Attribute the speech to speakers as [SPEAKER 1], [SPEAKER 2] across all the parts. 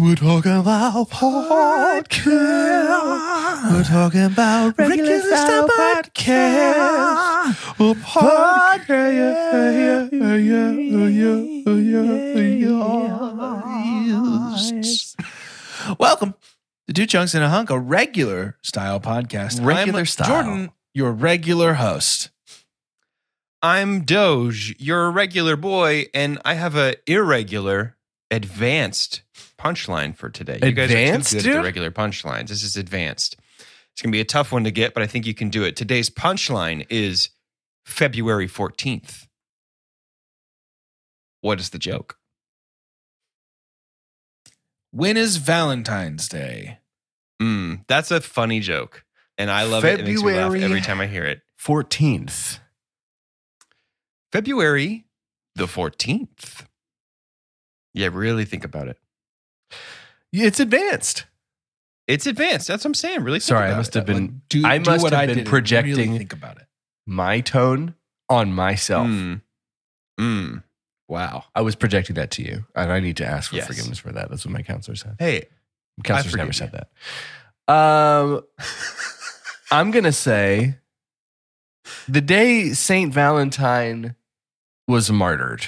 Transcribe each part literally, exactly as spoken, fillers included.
[SPEAKER 1] We're talking about podcast. We're talking about regular style podcast. Oh, podcast. Yeah, yeah, yeah, yeah, yeah. Welcome to Two Chunks and a Hunk, a regular style podcast.
[SPEAKER 2] Regular
[SPEAKER 1] I'm
[SPEAKER 2] style.
[SPEAKER 1] Jordan, your regular host.
[SPEAKER 2] I'm Doge, your regular boy, and I have a irregular, advanced punchline for today. You guys
[SPEAKER 3] Advanced,
[SPEAKER 2] are too good
[SPEAKER 3] dude?
[SPEAKER 2] at the regular punchlines. This is advanced. It's going to be a tough one to get, but I think you can do it. Today's punchline is February fourteenth. What is the joke?
[SPEAKER 1] When is Valentine's Day?
[SPEAKER 2] Mm, that's a funny joke, and I love it. It makes me laugh
[SPEAKER 3] February
[SPEAKER 2] every time I hear it.
[SPEAKER 3] fourteenth.
[SPEAKER 2] February the fourteenth. Yeah, really think about it.
[SPEAKER 3] It's advanced.
[SPEAKER 2] It's advanced. That's what I'm saying. Really think
[SPEAKER 3] Sorry, I
[SPEAKER 2] about
[SPEAKER 3] must
[SPEAKER 2] it.
[SPEAKER 3] have been.
[SPEAKER 1] Like, do,
[SPEAKER 3] I
[SPEAKER 1] do
[SPEAKER 3] must
[SPEAKER 1] what
[SPEAKER 3] have
[SPEAKER 1] I
[SPEAKER 3] been
[SPEAKER 1] did and
[SPEAKER 3] projecting
[SPEAKER 1] really think about it.
[SPEAKER 3] my tone on myself.
[SPEAKER 2] Mm. Mm.
[SPEAKER 3] Wow, I was projecting that to you, and I need to ask for
[SPEAKER 2] Yes.
[SPEAKER 3] forgiveness for that. That's what my counselor said.
[SPEAKER 2] Hey,
[SPEAKER 3] Counselors
[SPEAKER 2] I
[SPEAKER 3] never
[SPEAKER 2] forgive
[SPEAKER 3] said that. Um, I'm gonna say the day Saint Valentine was martyred.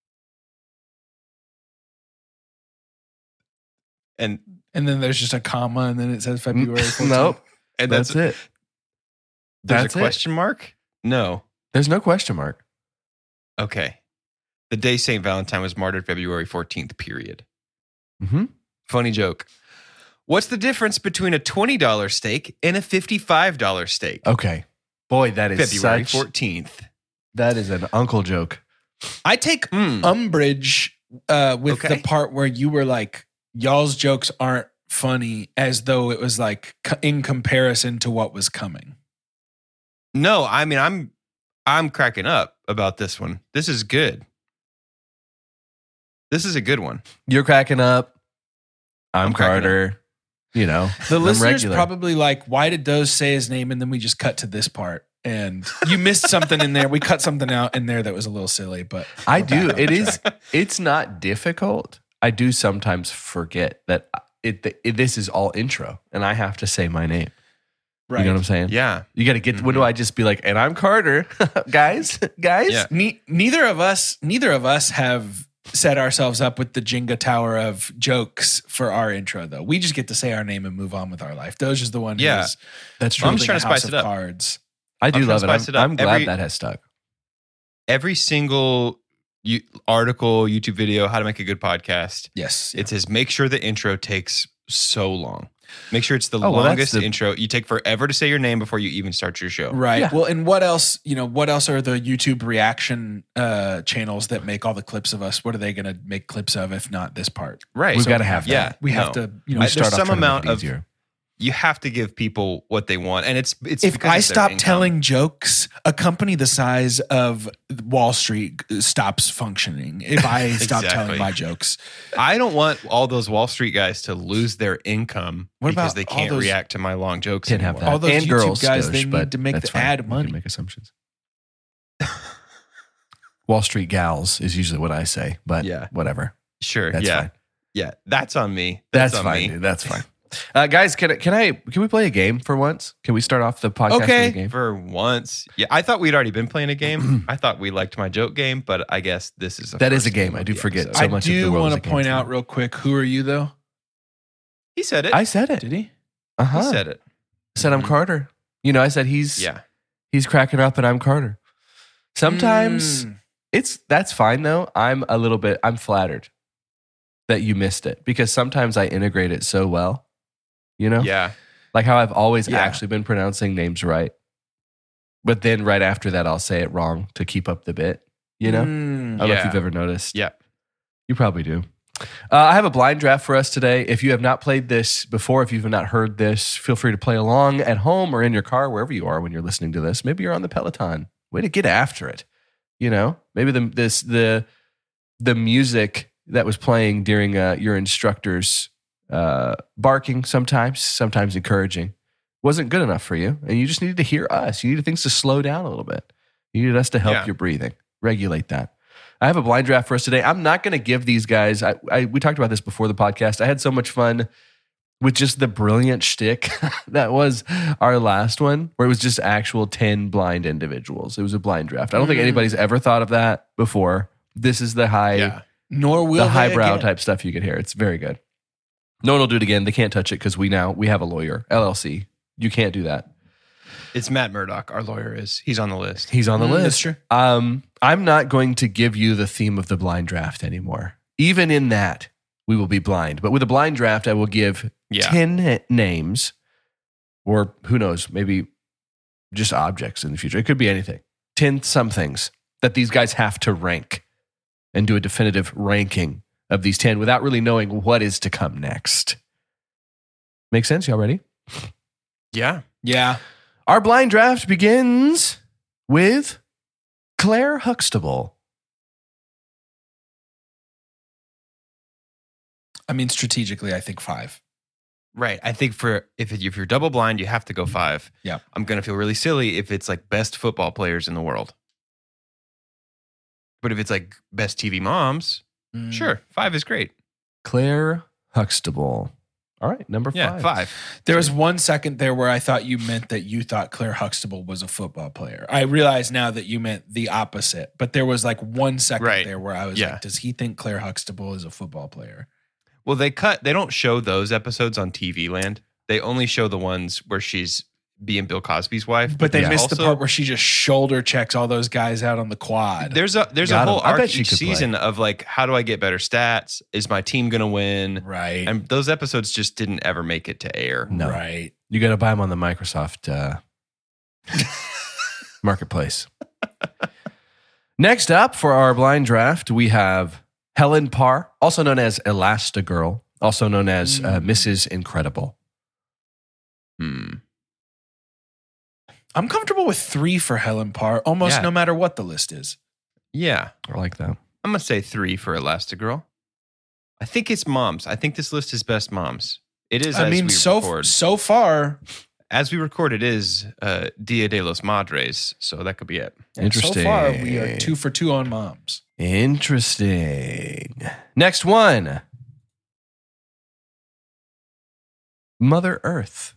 [SPEAKER 2] and
[SPEAKER 1] And then there's just a comma, and then it says February fourteenth.
[SPEAKER 3] Nope,
[SPEAKER 2] and
[SPEAKER 3] that's,
[SPEAKER 2] that's,
[SPEAKER 3] it.
[SPEAKER 2] There's
[SPEAKER 3] That's
[SPEAKER 2] a
[SPEAKER 3] it.
[SPEAKER 2] question mark? No.
[SPEAKER 3] There's no question mark.
[SPEAKER 2] Okay. The day Saint Valentine was martyred, February fourteenth, period.
[SPEAKER 3] Mm-hmm.
[SPEAKER 2] Funny joke. What's the difference between a twenty dollars steak and a fifty-five dollars steak?
[SPEAKER 3] Okay, boy, that is
[SPEAKER 2] February
[SPEAKER 3] such.
[SPEAKER 2] fourteenth.
[SPEAKER 3] That is an uncle joke.
[SPEAKER 1] I take
[SPEAKER 2] Mm.
[SPEAKER 1] umbrage uh, with
[SPEAKER 2] Okay.
[SPEAKER 1] the part where you were like, y'all's jokes aren't funny, as though it was like co- in comparison to what was coming.
[SPEAKER 2] No, I mean, I'm I'm cracking up about this one. This is good. This is a good one.
[SPEAKER 3] You're cracking up. I'm,
[SPEAKER 2] I'm cracking
[SPEAKER 3] Carter. You know,
[SPEAKER 1] The
[SPEAKER 3] I'm
[SPEAKER 1] listeners
[SPEAKER 3] regular.
[SPEAKER 1] probably like, why did Doze say his name? And then we just cut to this part. And you missed something in there. We cut something out in there that was a little silly, but
[SPEAKER 3] I
[SPEAKER 1] we're
[SPEAKER 3] do.
[SPEAKER 1] back on
[SPEAKER 3] It is.
[SPEAKER 1] track.
[SPEAKER 3] It's not difficult. I do sometimes forget that it, it. This is all intro, and I have to say my name.
[SPEAKER 1] Right.
[SPEAKER 3] You know what I'm saying?
[SPEAKER 2] Yeah.
[SPEAKER 3] You got to get. When do I just be like, and I'm Carter, guys, guys?
[SPEAKER 2] Yeah.
[SPEAKER 1] Ne- neither of us, neither of us have set ourselves up with the Jenga tower of jokes for our intro, though. We just get to say our name and move on with our life. Doge is the one
[SPEAKER 2] Yeah.
[SPEAKER 1] who's
[SPEAKER 3] That's true.
[SPEAKER 2] I'm just
[SPEAKER 1] building
[SPEAKER 2] trying to
[SPEAKER 1] a house
[SPEAKER 2] spice
[SPEAKER 1] of
[SPEAKER 2] it up.
[SPEAKER 1] cards.
[SPEAKER 3] I do
[SPEAKER 2] I'm
[SPEAKER 3] love it.
[SPEAKER 2] trying to
[SPEAKER 3] I'm,
[SPEAKER 2] spice it up.
[SPEAKER 3] I'm glad
[SPEAKER 2] Every-
[SPEAKER 3] that has stuck.
[SPEAKER 2] Every single you, article, YouTube video, how to make a good podcast,
[SPEAKER 1] Yes.
[SPEAKER 2] it says make sure the intro takes so long. Make sure it's the
[SPEAKER 3] Oh, well, that's
[SPEAKER 2] longest
[SPEAKER 3] the-
[SPEAKER 2] intro. You take forever to say your name before you even start your show.
[SPEAKER 1] Right.
[SPEAKER 3] Yeah.
[SPEAKER 1] Well, and what else, you know, what else are the YouTube reaction uh, channels that make all the clips of us? What are they going to make clips of if not this part?
[SPEAKER 2] Right.
[SPEAKER 3] We've
[SPEAKER 2] So-
[SPEAKER 3] got to have that.
[SPEAKER 2] Yeah.
[SPEAKER 1] We have
[SPEAKER 2] no.
[SPEAKER 1] to, you know,
[SPEAKER 2] I-
[SPEAKER 3] We start
[SPEAKER 2] there's
[SPEAKER 3] off
[SPEAKER 2] some
[SPEAKER 3] trying to make
[SPEAKER 2] amount
[SPEAKER 3] it
[SPEAKER 2] of-
[SPEAKER 3] easier.
[SPEAKER 2] You have to give people what they want. And it's it's
[SPEAKER 1] if
[SPEAKER 2] because
[SPEAKER 1] I
[SPEAKER 2] of their
[SPEAKER 1] stop
[SPEAKER 2] income.
[SPEAKER 1] telling jokes, a company the size of Wall Street stops functioning. If I stop
[SPEAKER 2] Exactly.
[SPEAKER 1] telling my jokes,
[SPEAKER 2] I don't want all those Wall Street guys to lose their income
[SPEAKER 1] What
[SPEAKER 2] because
[SPEAKER 1] about
[SPEAKER 2] they
[SPEAKER 1] all
[SPEAKER 2] can't
[SPEAKER 1] those-
[SPEAKER 2] react to my long jokes
[SPEAKER 3] Can't
[SPEAKER 2] anymore.
[SPEAKER 3] have that.
[SPEAKER 1] All those
[SPEAKER 3] and
[SPEAKER 1] YouTube
[SPEAKER 3] girls,
[SPEAKER 1] guys,
[SPEAKER 3] Doge,
[SPEAKER 1] they need
[SPEAKER 3] but
[SPEAKER 1] to make
[SPEAKER 3] that's
[SPEAKER 1] the
[SPEAKER 3] fine.
[SPEAKER 1] ad
[SPEAKER 3] We can
[SPEAKER 1] money.
[SPEAKER 3] make assumptions. Wall Street gals is usually what I say, but
[SPEAKER 2] Yeah.
[SPEAKER 3] whatever.
[SPEAKER 2] Sure.
[SPEAKER 3] That's
[SPEAKER 2] yeah.
[SPEAKER 3] fine.
[SPEAKER 2] Yeah. That's on me.
[SPEAKER 3] That's,
[SPEAKER 2] on
[SPEAKER 3] fine,
[SPEAKER 2] me.
[SPEAKER 3] dude. That's fine. Uh, guys, can I, can I can we play a game for once? Can we start off the podcast
[SPEAKER 1] Okay.
[SPEAKER 3] with a game?
[SPEAKER 2] For once. Yeah. I thought we'd already been playing a game. I thought we liked my joke game, but I guess this is a
[SPEAKER 3] That is a
[SPEAKER 2] first
[SPEAKER 3] game. I
[SPEAKER 2] of
[SPEAKER 3] do
[SPEAKER 2] the
[SPEAKER 3] forget
[SPEAKER 2] episode.
[SPEAKER 3] so
[SPEAKER 1] I
[SPEAKER 3] much of the
[SPEAKER 1] do
[SPEAKER 3] world
[SPEAKER 1] want
[SPEAKER 3] is
[SPEAKER 1] to
[SPEAKER 3] a
[SPEAKER 1] point
[SPEAKER 3] game
[SPEAKER 1] out
[SPEAKER 3] for
[SPEAKER 1] real quick, who are you though?
[SPEAKER 2] He said it.
[SPEAKER 3] I said it.
[SPEAKER 1] Did he?
[SPEAKER 3] Uh
[SPEAKER 2] he
[SPEAKER 3] huh.
[SPEAKER 2] said it.
[SPEAKER 3] I said I'm
[SPEAKER 2] Mhm.
[SPEAKER 3] Carter. You know, I said he's
[SPEAKER 2] Yeah.
[SPEAKER 3] he's cracking up and I'm Carter. Sometimes
[SPEAKER 1] Mm.
[SPEAKER 3] it's that's fine though. I'm a little bit I'm flattered that you missed it because sometimes I integrate it so well. You know?
[SPEAKER 2] Yeah.
[SPEAKER 3] Like how I've always
[SPEAKER 1] Yeah.
[SPEAKER 3] actually been pronouncing names right. But then right after that I'll say it wrong to keep up the bit, you know?
[SPEAKER 1] Mm.
[SPEAKER 3] I don't know if
[SPEAKER 2] Yeah.
[SPEAKER 3] you've ever noticed.
[SPEAKER 2] Yeah.
[SPEAKER 3] You probably do. Uh, I have a blind draft for us today. If you have not played this before, if you've not heard this, feel free to play along at home or in your car, wherever you are when you're listening to this. Maybe you're on the Peloton. Way to get after it. You know, maybe the this the the music that was playing during uh, your instructor's uh, barking, sometimes, sometimes encouraging, wasn't good enough for you, and you just needed to hear us. You needed things to slow down a little bit. You needed us to help
[SPEAKER 2] Yeah.
[SPEAKER 3] your breathing, regulate that. I have a blind draft for us today. I'm not going to give these guys, I, I we talked about this before the podcast. I had so much fun with just the brilliant shtick that was our last one, where it was just actual ten blind individuals. It was a blind draft. I don't think anybody's ever thought of that before. This is the high,
[SPEAKER 2] Yeah.
[SPEAKER 1] Nor will
[SPEAKER 3] the
[SPEAKER 1] they
[SPEAKER 3] highbrow
[SPEAKER 1] again.
[SPEAKER 3] type stuff you could hear. It's very good. No one will do it again. They can't touch it because we now we have a lawyer, L L C. You can't do that.
[SPEAKER 2] It's Matt Murdock. Our lawyer is. He's on the list.
[SPEAKER 3] He's on the
[SPEAKER 1] Mm,
[SPEAKER 3] list.
[SPEAKER 1] that's true.
[SPEAKER 3] Um, I'm not going to give you the theme of the blind draft anymore. Even in that, we will be blind. But with a blind draft, I will give
[SPEAKER 2] Yeah.
[SPEAKER 3] ten names, or who knows, maybe just objects in the future. It could be anything. ten somethings that these guys have to rank and do a definitive ranking of these ten without really knowing what is to come next. Make sense? Y'all ready?
[SPEAKER 2] Yeah.
[SPEAKER 1] Yeah.
[SPEAKER 3] Our blind draft begins with Claire Huxtable.
[SPEAKER 1] I mean, strategically, I think five.
[SPEAKER 2] Right. I think for if if you're double blind, you have to go five.
[SPEAKER 1] Yeah.
[SPEAKER 2] I'm gonna feel really silly if it's like best football players in the world. But if it's like best T V moms,
[SPEAKER 1] Mm.
[SPEAKER 2] sure, five is great.
[SPEAKER 3] Claire Huxtable. All right, number
[SPEAKER 2] Yeah,
[SPEAKER 3] five.
[SPEAKER 2] five.
[SPEAKER 1] There was one second there where I thought you meant that you thought Claire Huxtable was a football player. I realize now that you meant the opposite, but there was like one second
[SPEAKER 2] Right.
[SPEAKER 1] there where I was
[SPEAKER 2] Yeah.
[SPEAKER 1] like, does he think Claire Huxtable is a football player?
[SPEAKER 2] Well, they cut. They don't show those episodes on T V land. They only show the ones where she's being Bill Cosby's wife.
[SPEAKER 1] But they
[SPEAKER 3] Yeah.
[SPEAKER 1] missed the
[SPEAKER 2] Also-
[SPEAKER 1] part where she just shoulder checks all those guys out on the quad.
[SPEAKER 2] There's a there's
[SPEAKER 3] Got
[SPEAKER 2] a whole
[SPEAKER 3] him. I bet
[SPEAKER 2] arc
[SPEAKER 3] she
[SPEAKER 2] each
[SPEAKER 3] could play.
[SPEAKER 2] season of like, how do I get better stats? Is my team gonna win?
[SPEAKER 1] Right.
[SPEAKER 2] And those episodes just didn't ever make it to air.
[SPEAKER 3] No.
[SPEAKER 1] Right.
[SPEAKER 3] You got to buy them on the Microsoft uh, marketplace. Next up for our blind draft, we have Helen Parr, also known as Elastigirl, also known as uh,
[SPEAKER 1] Mm.
[SPEAKER 3] Missus Incredible.
[SPEAKER 2] Hmm.
[SPEAKER 1] I'm comfortable with three for Helen Parr, almost
[SPEAKER 2] Yeah.
[SPEAKER 1] no matter what the list is.
[SPEAKER 2] Yeah,
[SPEAKER 3] I like that.
[SPEAKER 2] I'm gonna say three for Elastigirl. I think it's moms. I think this list is best moms. It is.
[SPEAKER 1] I
[SPEAKER 2] as
[SPEAKER 1] mean,
[SPEAKER 2] we
[SPEAKER 1] so
[SPEAKER 2] record.
[SPEAKER 1] so far,
[SPEAKER 2] as we record, it is uh, Dia de los Madres, so that could be it.
[SPEAKER 3] Interesting.
[SPEAKER 1] so far we are two for two on moms.
[SPEAKER 3] Interesting. Next one. Mother Earth.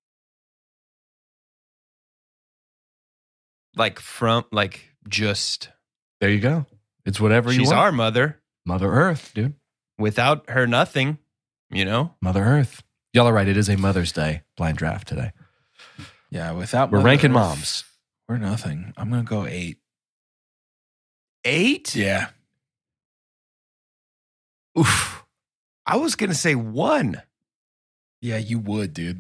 [SPEAKER 2] Like from like just
[SPEAKER 3] There you go. It's whatever you
[SPEAKER 2] she's
[SPEAKER 3] want.
[SPEAKER 2] our mother.
[SPEAKER 3] Mother Earth, dude.
[SPEAKER 2] Without her, nothing. You know.
[SPEAKER 3] Mother Earth. Y'all are right. It is a Mother's Day blind draft today.
[SPEAKER 1] Yeah, without
[SPEAKER 3] We're
[SPEAKER 1] Mother
[SPEAKER 3] ranking
[SPEAKER 1] Earth,
[SPEAKER 3] moms.
[SPEAKER 1] We're nothing. I'm gonna go eight.
[SPEAKER 2] Eight.
[SPEAKER 1] Yeah.
[SPEAKER 2] Oof. I was gonna say one.
[SPEAKER 1] Yeah, you would, dude.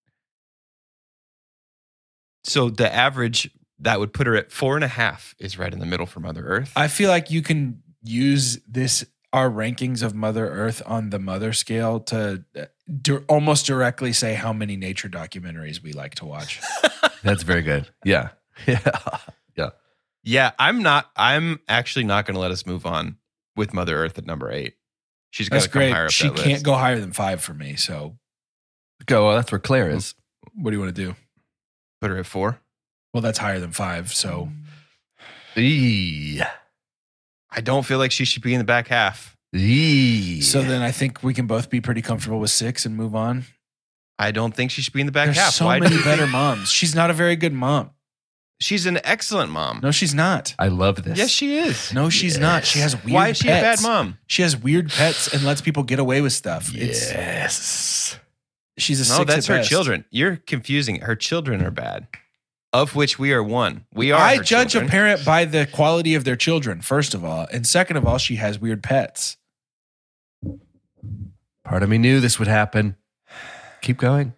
[SPEAKER 2] So the average that would put her at four and a half is right in the middle for Mother Earth.
[SPEAKER 1] I feel like you can use this our rankings of Mother Earth on the Mother scale to uh, di- almost directly say how many nature documentaries we like to watch.
[SPEAKER 3] That's very good. Yeah. Yeah. Yeah.
[SPEAKER 2] yeah, I'm not. I'm actually not going to let us move on with Mother Earth at number eight. She's got
[SPEAKER 1] That's
[SPEAKER 2] to come
[SPEAKER 1] great.
[SPEAKER 2] higher up
[SPEAKER 1] She
[SPEAKER 2] that
[SPEAKER 1] can't
[SPEAKER 2] list.
[SPEAKER 1] go higher than five for me. So
[SPEAKER 3] Go. Well, that's where Claire is.
[SPEAKER 1] what do you want to do?
[SPEAKER 2] Put her at four.
[SPEAKER 1] Well, that's higher than five. So
[SPEAKER 3] Eee.
[SPEAKER 2] I don't feel like she should be in the back half.
[SPEAKER 3] Eee.
[SPEAKER 1] so then I think we can both be pretty comfortable with six and move on.
[SPEAKER 2] I don't think she should be in the back
[SPEAKER 1] There's
[SPEAKER 2] half.
[SPEAKER 1] so
[SPEAKER 2] Why do
[SPEAKER 1] many
[SPEAKER 2] you
[SPEAKER 1] better
[SPEAKER 2] think-
[SPEAKER 1] moms. She's not a very good mom.
[SPEAKER 2] She's an excellent mom.
[SPEAKER 1] No, she's not.
[SPEAKER 3] I love this.
[SPEAKER 2] Yes, she is.
[SPEAKER 1] No, she's not. She has weird
[SPEAKER 2] Why is she
[SPEAKER 1] pets.
[SPEAKER 2] a bad mom?
[SPEAKER 1] She has weird pets and lets people get away with stuff. It's
[SPEAKER 3] Yes.
[SPEAKER 1] she's a
[SPEAKER 2] No,
[SPEAKER 1] six
[SPEAKER 2] that's
[SPEAKER 1] at
[SPEAKER 2] her
[SPEAKER 1] best.
[SPEAKER 2] children. You're confusing. Her children are bad, of which we are one. We are.
[SPEAKER 1] I
[SPEAKER 2] her
[SPEAKER 1] judge
[SPEAKER 2] children.
[SPEAKER 1] a parent by the quality of their children, first of all. And second of all, she has weird pets.
[SPEAKER 3] Part of me knew this would happen. Keep going.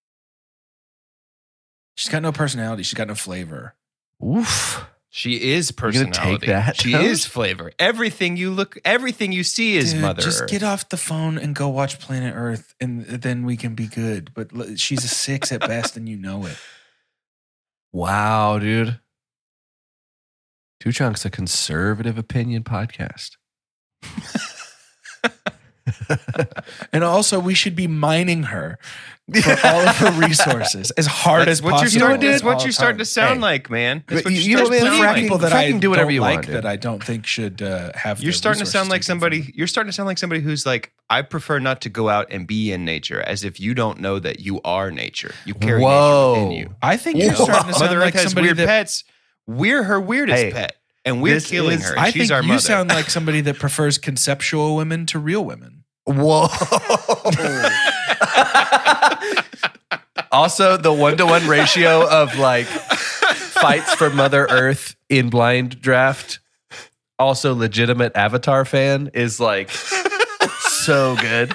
[SPEAKER 1] She's got no personality. She's got no flavor.
[SPEAKER 3] Oof.
[SPEAKER 2] She is
[SPEAKER 3] You're gonna
[SPEAKER 2] personality.
[SPEAKER 3] take that,
[SPEAKER 2] She
[SPEAKER 3] Toad?
[SPEAKER 2] is flavor. Everything you look, everything you see is
[SPEAKER 1] Dude,
[SPEAKER 2] Mother
[SPEAKER 1] just
[SPEAKER 2] Earth.
[SPEAKER 1] get off the phone and go watch Planet Earth, and then we can be good. But l- she's a six at best, and you know it.
[SPEAKER 3] Wow, dude. Two Chunks, a conservative opinion podcast.
[SPEAKER 1] And also, we should be mining her for all of her resources as hard
[SPEAKER 2] That's
[SPEAKER 1] as
[SPEAKER 2] what
[SPEAKER 1] possible.
[SPEAKER 2] you're starting,
[SPEAKER 3] dude?
[SPEAKER 2] that's what
[SPEAKER 1] all
[SPEAKER 2] you're
[SPEAKER 1] the
[SPEAKER 2] starting to
[SPEAKER 1] time.
[SPEAKER 2] sound
[SPEAKER 3] Hey.
[SPEAKER 2] like, man. That's what
[SPEAKER 3] You-
[SPEAKER 2] you're
[SPEAKER 3] you know,
[SPEAKER 2] starting to
[SPEAKER 3] man,
[SPEAKER 2] sound
[SPEAKER 1] Plenty of
[SPEAKER 3] fracking-
[SPEAKER 2] like.
[SPEAKER 1] people that
[SPEAKER 3] fracking
[SPEAKER 1] I
[SPEAKER 3] do whatever
[SPEAKER 1] don't
[SPEAKER 3] you
[SPEAKER 1] like
[SPEAKER 3] want, dude.
[SPEAKER 1] that I don't think should uh, have.
[SPEAKER 2] You're
[SPEAKER 1] the
[SPEAKER 2] starting to
[SPEAKER 1] resources
[SPEAKER 2] sound like
[SPEAKER 1] taken from
[SPEAKER 2] somebody.
[SPEAKER 1] them.
[SPEAKER 2] You're starting to sound like somebody who's like, I prefer not to go out and be in nature, as if you don't know that you are nature. You carry
[SPEAKER 3] Whoa.
[SPEAKER 2] nature within you.
[SPEAKER 1] I think you're
[SPEAKER 3] Whoa.
[SPEAKER 1] starting to sound
[SPEAKER 2] Mother
[SPEAKER 1] like
[SPEAKER 2] Earth has
[SPEAKER 1] somebody
[SPEAKER 2] weird
[SPEAKER 1] that.
[SPEAKER 2] pets. We're her weirdest
[SPEAKER 3] Hey,
[SPEAKER 2] pet, and we're
[SPEAKER 3] this
[SPEAKER 2] killing
[SPEAKER 3] is-
[SPEAKER 2] her.
[SPEAKER 1] I
[SPEAKER 2] She's
[SPEAKER 1] think
[SPEAKER 2] our
[SPEAKER 1] you
[SPEAKER 2] mother.
[SPEAKER 1] sound like somebody that prefers conceptual women to real women.
[SPEAKER 3] Whoa. Also, the one to one ratio of like fights for Mother Earth in blind draft. Also, legitimate Avatar fan is like so good.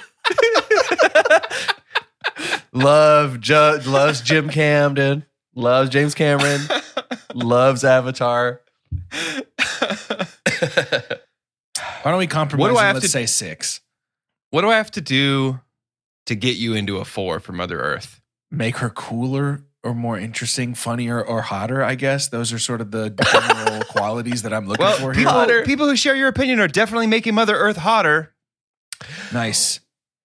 [SPEAKER 3] Love Ju- loves Jim Camden. Loves James Cameron. Loves Avatar.
[SPEAKER 1] Why don't we compromise?
[SPEAKER 2] What do I
[SPEAKER 1] and
[SPEAKER 2] have
[SPEAKER 1] let's
[SPEAKER 2] to-
[SPEAKER 1] say six?
[SPEAKER 2] What do I have to do to get you into a four for Mother Earth?
[SPEAKER 1] Make her cooler or more interesting, funnier or hotter. I guess those are sort of the general qualities that I'm looking
[SPEAKER 2] Well,
[SPEAKER 1] for here.
[SPEAKER 2] people, people who share your opinion are definitely making Mother Earth hotter.
[SPEAKER 1] Nice.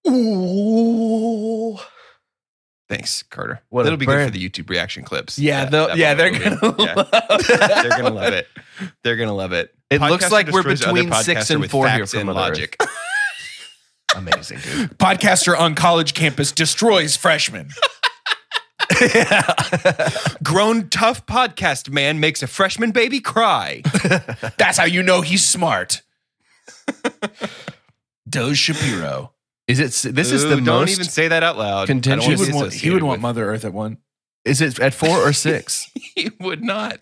[SPEAKER 3] Ooh.
[SPEAKER 2] Thanks, Carter.
[SPEAKER 3] What a
[SPEAKER 2] That'll be
[SPEAKER 3] burn.
[SPEAKER 2] good for the YouTube reaction clips.
[SPEAKER 1] Yeah,
[SPEAKER 2] That-
[SPEAKER 1] they'll-
[SPEAKER 2] that
[SPEAKER 1] yeah, they're
[SPEAKER 2] movie.
[SPEAKER 1] gonna
[SPEAKER 2] Yeah.
[SPEAKER 1] love
[SPEAKER 2] They're gonna love it. They're gonna love it.
[SPEAKER 3] It looks
[SPEAKER 2] Podcaster
[SPEAKER 3] like we're
[SPEAKER 2] destroys other
[SPEAKER 3] between six
[SPEAKER 2] podcaster
[SPEAKER 3] and
[SPEAKER 2] with
[SPEAKER 3] four here
[SPEAKER 2] facts
[SPEAKER 3] for
[SPEAKER 2] and
[SPEAKER 3] Mother Earth.
[SPEAKER 2] logic.
[SPEAKER 3] Amazing, dude.
[SPEAKER 1] Podcaster on college campus destroys freshmen.
[SPEAKER 2] Grown tough podcast man makes a freshman baby cry.
[SPEAKER 1] That's how you know he's smart. Doge Shapiro.
[SPEAKER 3] Is it? This is
[SPEAKER 2] Ooh,
[SPEAKER 3] the
[SPEAKER 2] don't
[SPEAKER 3] most
[SPEAKER 2] even say that out loud.
[SPEAKER 3] contentious-
[SPEAKER 2] I
[SPEAKER 1] He
[SPEAKER 2] don't
[SPEAKER 1] would
[SPEAKER 2] wanna be
[SPEAKER 1] want, he would
[SPEAKER 2] associated
[SPEAKER 1] want
[SPEAKER 2] with-
[SPEAKER 1] Mother Earth at one.
[SPEAKER 3] Is it at four or six?
[SPEAKER 2] He would not.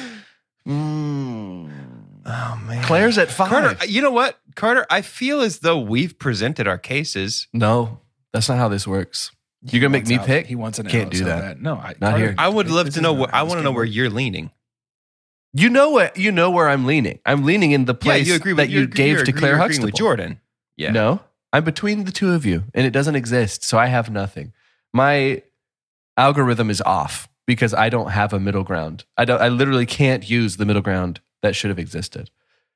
[SPEAKER 3] Mm.
[SPEAKER 2] Oh man,
[SPEAKER 3] Claire's at five.
[SPEAKER 2] Carter. You know what, Carter? I feel as though we've presented our cases.
[SPEAKER 3] No, that's not how this works. You're gonna make
[SPEAKER 1] Wants
[SPEAKER 3] me
[SPEAKER 1] out.
[SPEAKER 3] pick?
[SPEAKER 1] He wants an
[SPEAKER 3] Can't
[SPEAKER 1] out
[SPEAKER 3] do
[SPEAKER 1] so
[SPEAKER 3] that.
[SPEAKER 1] bad. No, I,
[SPEAKER 3] Not here.
[SPEAKER 2] I would love
[SPEAKER 1] This
[SPEAKER 2] to
[SPEAKER 1] is
[SPEAKER 2] know.
[SPEAKER 1] not
[SPEAKER 2] Where,
[SPEAKER 1] how
[SPEAKER 2] I
[SPEAKER 1] this
[SPEAKER 2] want to
[SPEAKER 1] game
[SPEAKER 2] know where
[SPEAKER 1] works.
[SPEAKER 2] you're leaning.
[SPEAKER 3] You know what? You know where I'm leaning. I'm leaning in the place
[SPEAKER 2] yeah, you agree with
[SPEAKER 3] that you
[SPEAKER 2] you're-
[SPEAKER 3] gave
[SPEAKER 2] you're
[SPEAKER 3] to
[SPEAKER 2] agree-
[SPEAKER 3] Claire
[SPEAKER 2] you're agreeing
[SPEAKER 3] Huxtable.
[SPEAKER 2] with Jordan. Yeah.
[SPEAKER 3] No, I'm between the two of you, and it doesn't exist. So I have nothing. My algorithm is off because I don't have a middle ground. I don't. I literally can't use the middle ground that should have existed.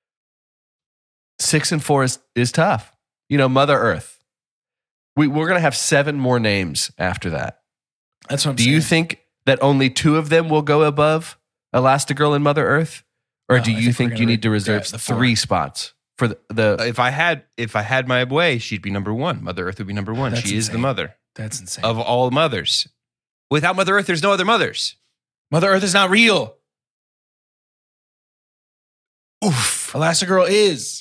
[SPEAKER 3] Six and four is is tough. You know, Mother Earth. We we're gonna have seven more names after that.
[SPEAKER 1] That's what I'm
[SPEAKER 3] Do
[SPEAKER 1] saying.
[SPEAKER 3] you think that only two of them will go above Elastigirl and Mother Earth, or
[SPEAKER 1] No,
[SPEAKER 3] do
[SPEAKER 1] I
[SPEAKER 3] you
[SPEAKER 1] think we're
[SPEAKER 3] think,
[SPEAKER 1] gonna
[SPEAKER 3] you need to
[SPEAKER 1] regret
[SPEAKER 3] reserve
[SPEAKER 1] the four.
[SPEAKER 3] three spots for the? the
[SPEAKER 2] If I had, if I had my way, she'd be number one. Mother Earth would be number one.
[SPEAKER 1] That's
[SPEAKER 2] she is the
[SPEAKER 1] insane.
[SPEAKER 2] mother
[SPEAKER 1] That's insane.
[SPEAKER 2] of all mothers. Without Mother Earth, there's no other mothers.
[SPEAKER 1] Mother Earth is not real.
[SPEAKER 3] Oof.
[SPEAKER 1] Elastigirl is.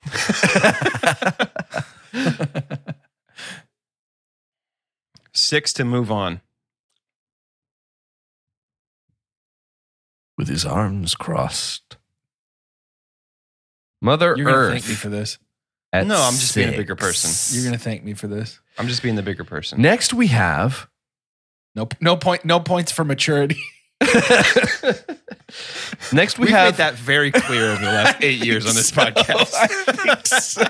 [SPEAKER 2] Six to move on.
[SPEAKER 3] With his arms crossed. Mother
[SPEAKER 1] You're gonna
[SPEAKER 3] Earth.
[SPEAKER 1] thank me for this.
[SPEAKER 3] at
[SPEAKER 2] No, I'm just being a
[SPEAKER 3] six.
[SPEAKER 2] bigger person.
[SPEAKER 1] You're gonna thank me for this.
[SPEAKER 2] I'm just being the bigger person.
[SPEAKER 3] Next, we have.
[SPEAKER 1] No, no point. No points for maturity.
[SPEAKER 3] Next, we
[SPEAKER 2] We've
[SPEAKER 3] have.
[SPEAKER 2] made that very clear over the last eight years on this
[SPEAKER 1] So,
[SPEAKER 2] podcast.
[SPEAKER 1] I think so.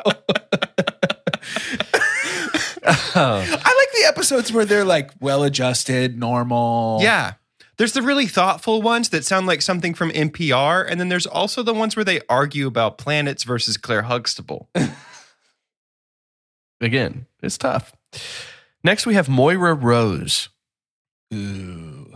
[SPEAKER 3] Oh.
[SPEAKER 1] I like the episodes where they're like well-adjusted, normal.
[SPEAKER 2] Yeah. There's the really thoughtful ones that sound like something from N P R. And then there's also the ones where they argue about planets versus Claire Huxtable.
[SPEAKER 3] Again, it's tough. Next, we have Moira Rose.
[SPEAKER 1] Ooh.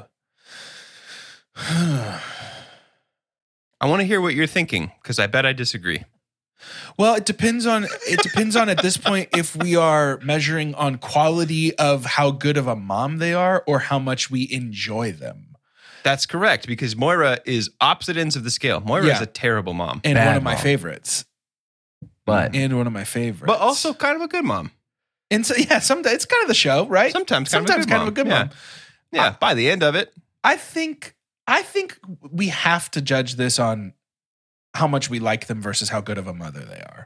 [SPEAKER 2] I want to hear what you're thinking because I bet I disagree.
[SPEAKER 1] Well, it depends on it depends on at this point if we are measuring on quality of how good of a mom they are or how much we enjoy them.
[SPEAKER 2] That's correct because Moira is opposite ends of the scale. Moira
[SPEAKER 1] Yeah.
[SPEAKER 2] is a terrible mom,
[SPEAKER 1] And
[SPEAKER 3] Bad
[SPEAKER 1] one of my
[SPEAKER 3] mom.
[SPEAKER 1] favorites.
[SPEAKER 3] But
[SPEAKER 1] And one of my favorites.
[SPEAKER 2] but also kind of a good mom.
[SPEAKER 1] and so yeah, some it's kind of the show, right?
[SPEAKER 2] Sometimes kind
[SPEAKER 1] Sometimes
[SPEAKER 2] of a good
[SPEAKER 1] kind
[SPEAKER 2] mom.
[SPEAKER 1] of a good
[SPEAKER 2] yeah.
[SPEAKER 1] mom.
[SPEAKER 2] Yeah, by the end of it.
[SPEAKER 1] I think I think we have to judge this on how much we like them versus how good of a mother they are.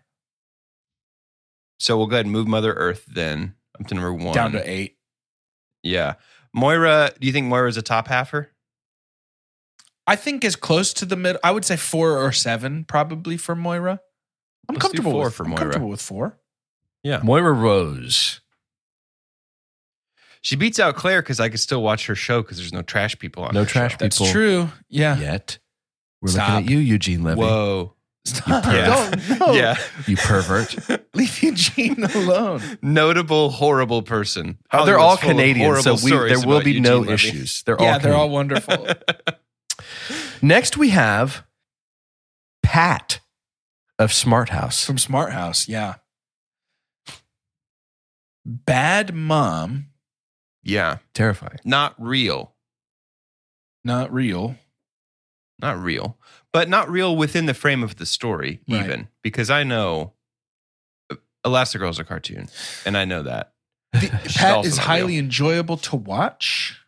[SPEAKER 2] So we'll go ahead and move Mother Earth then up to number one.
[SPEAKER 1] Down to eight.
[SPEAKER 2] Yeah. Moira, do you think Moira's a top halfer?
[SPEAKER 1] I think as close to the mid. I would say four or seven, probably for Moira. I'm
[SPEAKER 2] Let's do
[SPEAKER 1] comfortable
[SPEAKER 2] four
[SPEAKER 1] with,
[SPEAKER 2] for
[SPEAKER 1] I'm
[SPEAKER 2] Moira.
[SPEAKER 1] comfortable with four.
[SPEAKER 2] Yeah.
[SPEAKER 3] Moira Rose.
[SPEAKER 2] She beats out Claire because I could still watch her show because there's no trash people on
[SPEAKER 3] No
[SPEAKER 2] her
[SPEAKER 3] trash
[SPEAKER 2] show.
[SPEAKER 3] people.
[SPEAKER 1] That's true. Yeah.
[SPEAKER 3] Yet. We're
[SPEAKER 1] Stop.
[SPEAKER 3] looking at you, Eugene Levy.
[SPEAKER 2] Whoa.
[SPEAKER 1] Stop.
[SPEAKER 2] Yeah.
[SPEAKER 1] Don't, no.
[SPEAKER 2] Yeah.
[SPEAKER 3] You pervert.
[SPEAKER 1] Leave Eugene alone.
[SPEAKER 2] Notable, horrible person.
[SPEAKER 3] Oh, they're all
[SPEAKER 2] Hollywood's full of
[SPEAKER 3] Canadian, so
[SPEAKER 2] horrible
[SPEAKER 3] we,
[SPEAKER 2] stories
[SPEAKER 3] there will
[SPEAKER 2] about
[SPEAKER 3] be
[SPEAKER 2] Eugene
[SPEAKER 3] no
[SPEAKER 2] Levy.
[SPEAKER 3] issues. They're all
[SPEAKER 1] Yeah, they're all
[SPEAKER 3] Canadian.
[SPEAKER 1] wonderful.
[SPEAKER 3] Next, we have Pat of Smart House.
[SPEAKER 1] From Smart House, yeah. Bad mom,
[SPEAKER 2] Yeah.
[SPEAKER 3] Terrifying.
[SPEAKER 2] Not real.
[SPEAKER 1] not real.
[SPEAKER 2] Not real. But not real within the frame of the story,
[SPEAKER 1] Right.
[SPEAKER 2] even. Because I know Elastigirl's a cartoon. And I know that.
[SPEAKER 1] The,
[SPEAKER 2] She's
[SPEAKER 1] Pat
[SPEAKER 2] also
[SPEAKER 1] is
[SPEAKER 2] not
[SPEAKER 1] highly
[SPEAKER 2] real.
[SPEAKER 1] enjoyable to watch.